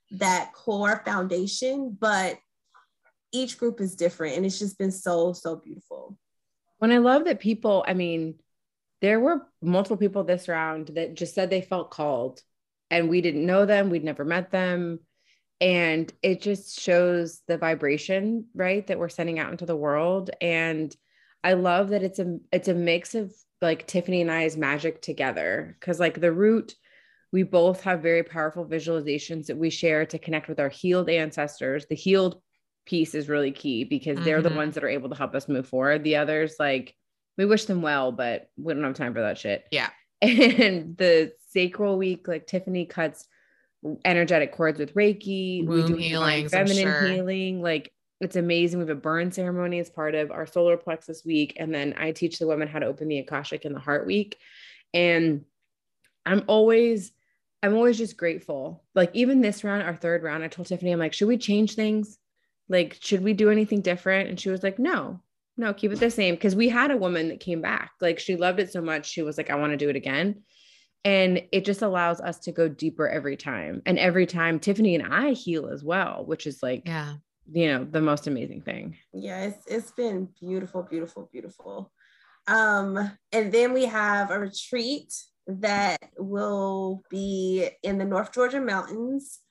that core foundation, but each group is different. And it's just been so, so beautiful. When I love that people, I mean, there were multiple people this round that just said they felt called, and we didn't know them. We'd never met them. And it just shows the vibration, right, that we're sending out into the world. And I love that it's a mix of like Tiffany and I's magic together. Cause like the root, we both have very powerful visualizations that we share to connect with our healed ancestors. The healed piece is really key because they're the ones that are able to help us move forward. The others, like, we wish them well, but we don't have time for that shit. Yeah. And the sacral week, like Tiffany cuts energetic cords with Reiki, we do healing, feminine healing. Like, it's amazing. We have a burn ceremony as part of our solar plexus week. And then I teach the women how to open the Akashic in the heart week. And I'm always just grateful. Like, even this round, our third round, I told Tiffany, I'm like, should we change things? Like, should we do anything different? And she was like, no, keep it the same. Cause we had a woman that came back. Like, she loved it so much. She was like, I want to do it again. And it just allows us to go deeper every time. And every time Tiffany and I heal as well, which is like, the most amazing thing. Yeah, it's been beautiful, beautiful, beautiful. And then we have a retreat that will be in the North Georgia mountains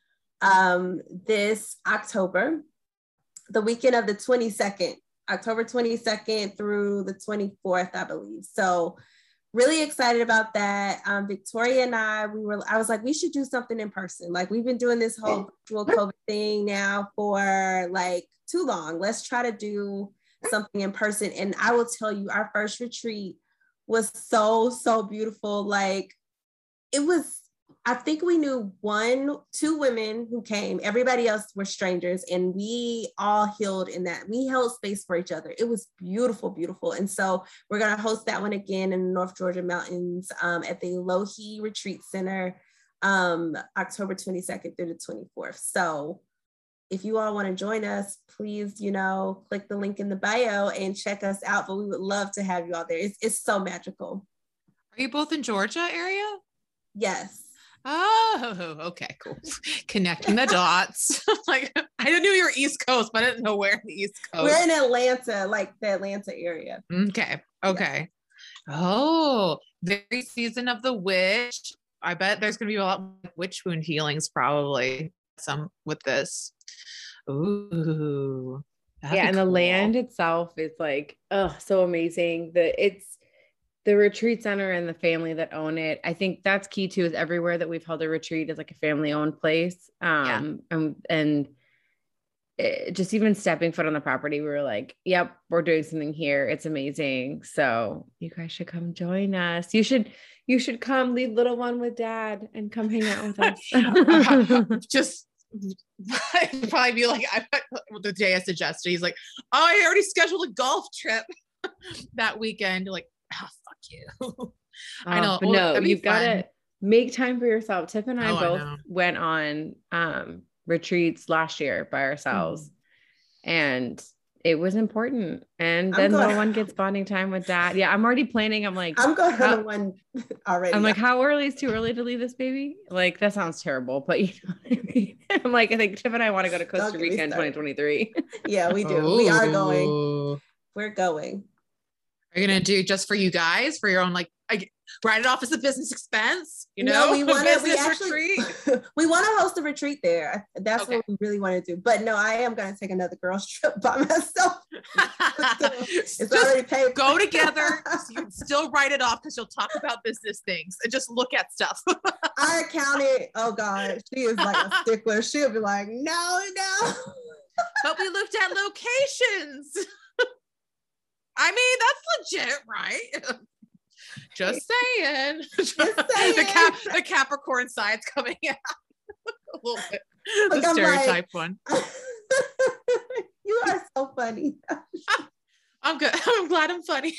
this October, the weekend of the 22nd, October 22nd through the 24th, I believe. So really excited about that. Victoria and I was like, we should do something in person. Like, we've been doing this whole virtual COVID thing now for like too long. Let's try to do something in person. And I will tell you, our first retreat was so, so beautiful. Like, it was, I think we knew 2 women who came, everybody else were strangers, and we all healed in that. We held space for each other. It was beautiful, beautiful. And so we're going to host that one again in the North Georgia mountains at the Lohi Retreat Center, October 22nd through the 24th. So if you all want to join us, please, click the link in the bio and check us out. But we would love to have you all there. It's so magical. Are you both in Georgia area? Yes. Oh, okay, cool. Connecting the dots. Like, I knew you were East Coast, but I didn't know where in the East Coast. We're in Atlanta, like the Atlanta area. Okay. Yeah. Oh, very season of the witch. I bet there's gonna be a lot of witch wound healings, probably some with this. Ooh. Yeah, and cool. The land itself is like, so amazing. It's the retreat center and the family that own it. I think that's key too, is everywhere that we've held a retreat is like a family owned place. And just even stepping foot on the property, we were like, yep, we're doing something here. It's amazing. So you guys should come join us. You should come leave little one with dad and come hang out with us. Just probably be like, the day I suggested, he's like, oh, I already scheduled a golf trip that weekend. You're like, oh, fuck you. I know. But no, you've got to make time for yourself. Tiff and I both went on retreats last year by ourselves, and it was important. And then little one gets bonding time with dad. Yeah, I'm already planning. I'm like, I'm going to one already. I'm like, how early is too early to leave this baby? Like, that sounds terrible, but you know what I mean? I'm like, I think Tiff and I want to go to Costa Rica in 2023. Yeah, we do. Ooh. We are going. We're going. Are you going to do just for you guys, for your own, like, write it off as a business expense? No, we want to host a retreat there. That's what we really want to do. But no, I am going to take another girls trip by myself. It's already paid. Go together. You can still write it off because you'll talk about business things and just look at stuff. Our accountant, oh God, she is like a stickler. She'll be like, no. But we looked at locations. I mean, that's legit, right? Just saying. The Capricorn side's coming out a little bit. The stereotype one. You are so funny. I'm good. I'm glad I'm funny.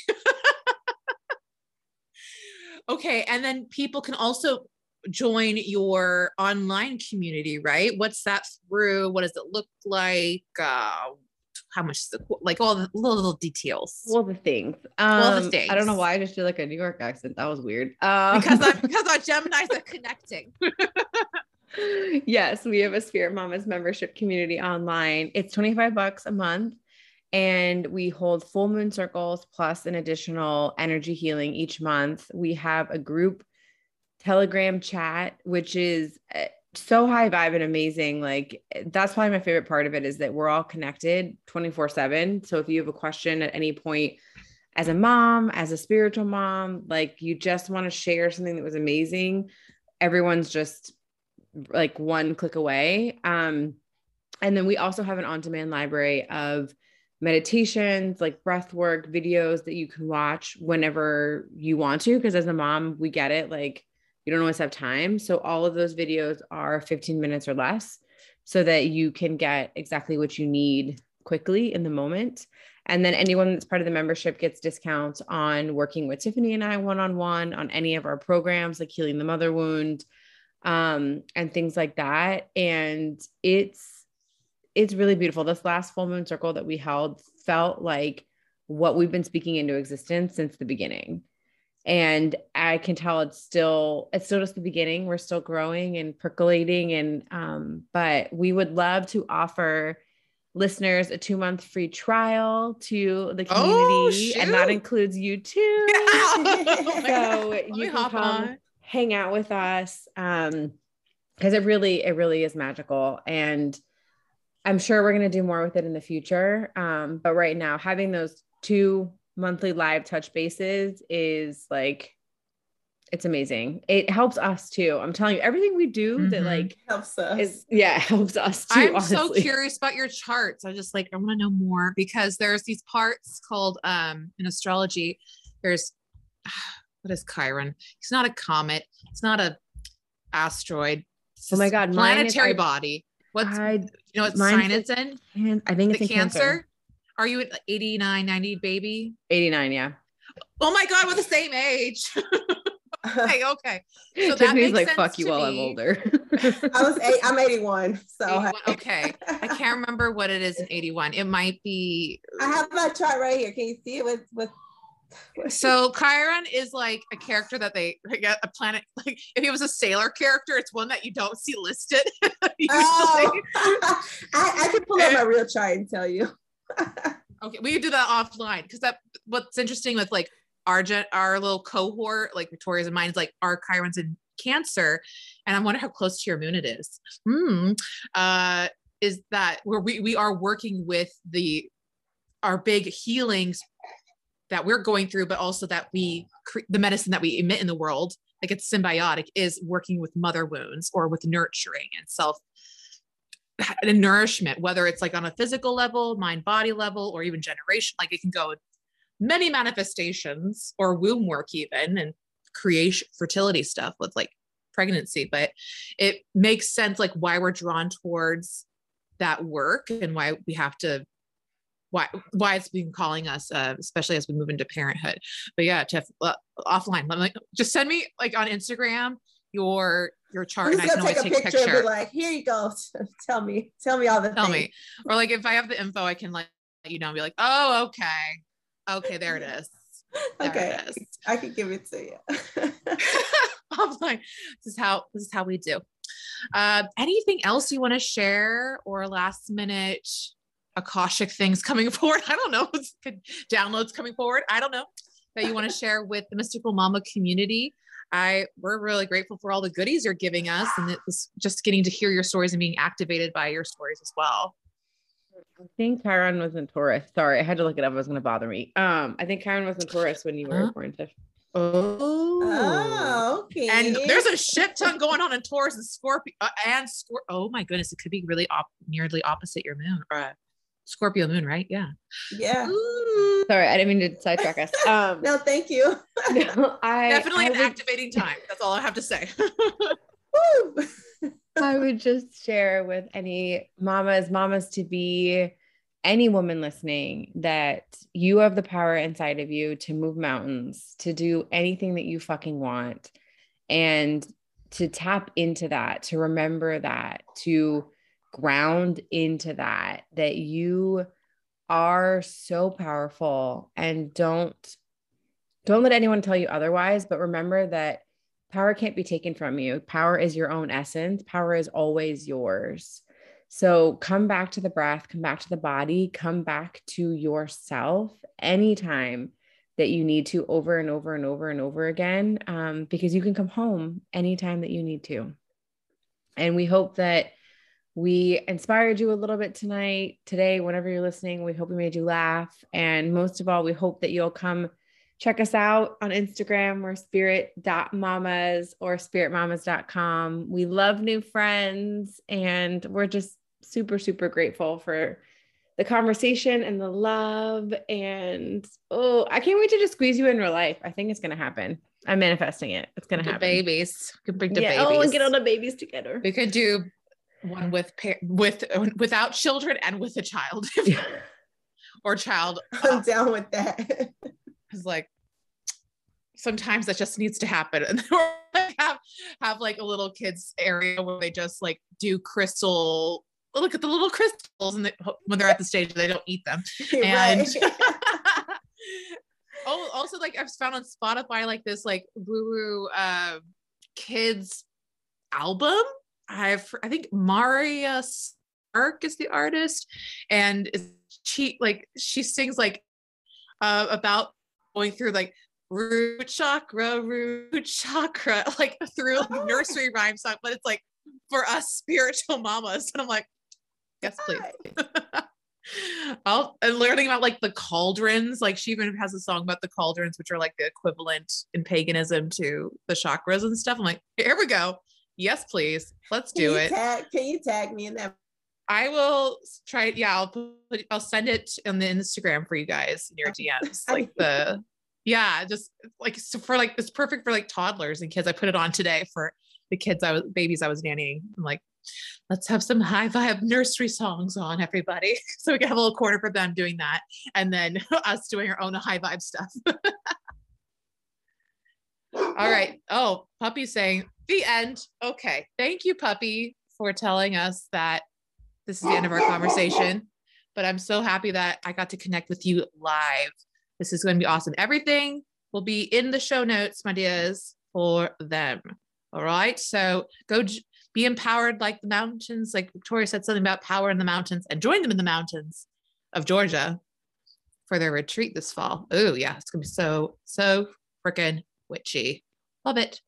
Okay, and then people can also join your online community, right? What's that through? What does it look like? How much is it, like all the little details? All the things. I don't know why I just did like a New York accent. That was weird. Because our Geminis are connecting. Yes, we have a Spirit Mamas membership community online. It's $25 a month. And we hold full moon circles plus an additional energy healing each month. We have a group Telegram chat, which is so high vibe and amazing. Like that's probably my favorite part of it is that we're all connected 24/7. So if you have a question at any point as a mom, as a spiritual mom, like you just want to share something that was amazing, everyone's just like one click away. And then we also have an on-demand library of meditations, like breath work videos that you can watch whenever you want to. Because as a mom, we get it. Like you don't always have time. So all of those videos are 15 minutes or less so that you can get exactly what you need quickly in the moment. And then anyone that's part of the membership gets discounts on working with Tiffany and I one-on-one on any of our programs, like Healing the Mother Wound, and things like that. And it's really beautiful. This last full moon circle that we held felt like what we've been speaking into existence since the beginning. And I can tell it's still just the beginning. We're still growing and percolating. And, but we would love to offer listeners a 2-month free trial to the community. And that includes you too. So you can come hang out with us. Cause it really is magical. And I'm sure we're going to do more with it in the future. But right now having those 2 monthly live touch bases is like, it's amazing. It helps us too. I'm telling you, everything we do that like helps us. Helps us too. I'm honestly. so curious about your charts. I just like, I want to know more because there's these parts called, in astrology, there's, what is Chiron? He's not a comet. It's not a asteroid. Oh my God. Planetary body. What sign it's in? I think it's the in Cancer. Are you at 89, 90 baby? 89. Yeah. Oh my God. We're the same age. Okay. So that makes like, fuck you while I'm older. I'm 81. So 81, okay. I can't remember what it is in 81. It might be. I have my chart right here. Can you see it with So Chiron is like a character that they get a planet. Like if he was a sailor character, it's one that you don't see listed. I can pull up my real chart and tell you. Okay, we can do that offline because what's interesting with like our little cohort, like Victoria's and mine, is like our Chiron's in Cancer, and I wonder how close to your moon it is. Is that where we are working with our big healings that we're going through, but also that the medicine that we emit in the world, like it's symbiotic, is working with mother wounds or with nurturing and nourishment, whether it's like on a physical level, mind body level, or even generation. Like it can go many manifestations or womb work even, and creation, fertility stuff with like pregnancy. But it makes sense like why we're drawn towards that work and why we have to, why it's been calling us, especially as we move into parenthood. But yeah, Tiff, offline, like just send me like on Instagram your chart, and I can always take a picture. And be like, here you go. Tell me all the things. Tell me, or like if I have the info, I can let you know and be like, oh, okay, there it is. Okay, I can give it to you. Offline. This is how we do. Anything else you want to share, or last minute Akashic things coming forward? I don't know. Downloads coming forward. I don't know, that you want to share with the Mystical Mama community. We're really grateful for all the goodies you're giving us, and it was just getting to hear your stories and being activated by your stories as well. I think Chiron was in Taurus. Sorry, I had to look it up. It was going to bother me. I think Chiron was in Taurus when you were born, Tiff. Oh, okay. And there's a shit ton going on in Taurus and Scorpio oh my goodness, it could be really nearly opposite your moon, or Scorpio moon, right? Yeah. Ooh. Sorry, I didn't mean to sidetrack us. No, thank you. No, definitely an activating time. That's all I have to say. I would just share with any mamas to be, any woman listening, that you have the power inside of you to move mountains, to do anything that you fucking want, and to tap into that, to remember that, to ground into that you are so powerful, and don't let anyone tell you otherwise, but remember that Power can't be taken from you. Power is your own essence. Power is always yours. So come back to the breath, come back to the body, come back to yourself anytime that you need to, over and over and over and over again, because you can come home anytime that you need to. And we hope that we inspired you a little bit today, whenever you're listening. We hope we made you laugh. And most of all, we hope that you'll come check us out on Instagram. We're spirit.mamas or spiritmamas.com. We love new friends, and we're just super, super grateful for the conversation and the love. And I can't wait to just squeeze you in real life. I think it's going to happen. I'm manifesting it. It's going to happen. Babies. We could bring the babies. Oh, and get all the babies together. We could do one without children and with a child. Or child. I'm down with that. It's like, sometimes that just needs to happen. And then have like a little kids area where they just like do look at the little crystals, and when they're at the stage they don't eat them. And also like I've found on Spotify like this like woo-woo kids album. I think Maria Stark is the artist, and she sings like about going through like root chakra, like through like nursery rhyme song, but it's like for us spiritual mamas. And I'm like, yes, please. And learning about like the cauldrons, like she even has a song about the cauldrons, which are like the equivalent in paganism to the chakras and stuff. I'm like, here we go. Yes, please. Let's do it. Can you tag me in that? I will try. Yeah, I'll send it on the Instagram for you guys in your DMs. Like just like, so for like, it's perfect for like toddlers and kids. I put it on today for the babies I was nannying. I'm like, let's have some high vibe nursery songs on, everybody. So we can have a little corner for them doing that. And then us doing our own high vibe stuff. All right. Oh, Puppy's saying the end. Okay. Thank you, Puppy, for telling us that this is the end of our conversation. But I'm so happy that I got to connect with you live. This is going to be awesome. Everything will be in the show notes, my dears, for them. All right. So go be empowered like the mountains. Like Victoria said something about power in the mountains, and join them in the mountains of Georgia for their retreat this fall. Oh yeah. It's going to be so freaking witchy. Love it.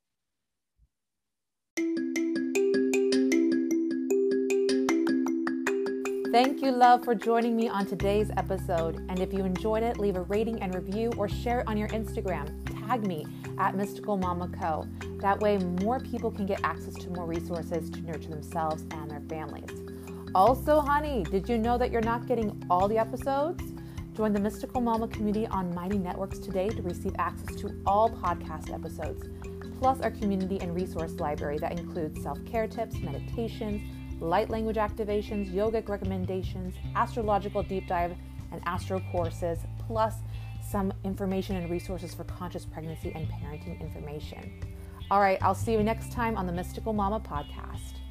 Thank you, love, for joining me on today's episode. And if you enjoyed it, leave a rating and review or share it on your Instagram. Tag me at Mystical Mama Co. That way more people can get access to more resources to nurture themselves and their families. Also, honey, did you know that you're not getting all the episodes? Join the Mystical Mama community on Mighty Networks today to receive access to all podcast episodes, plus our community and resource library that includes self-care tips, meditations, light language activations, yogic recommendations, astrological deep dive, and astro courses, plus some information and resources for conscious pregnancy and parenting information. All right, I'll see you next time on the Mystical Mama podcast.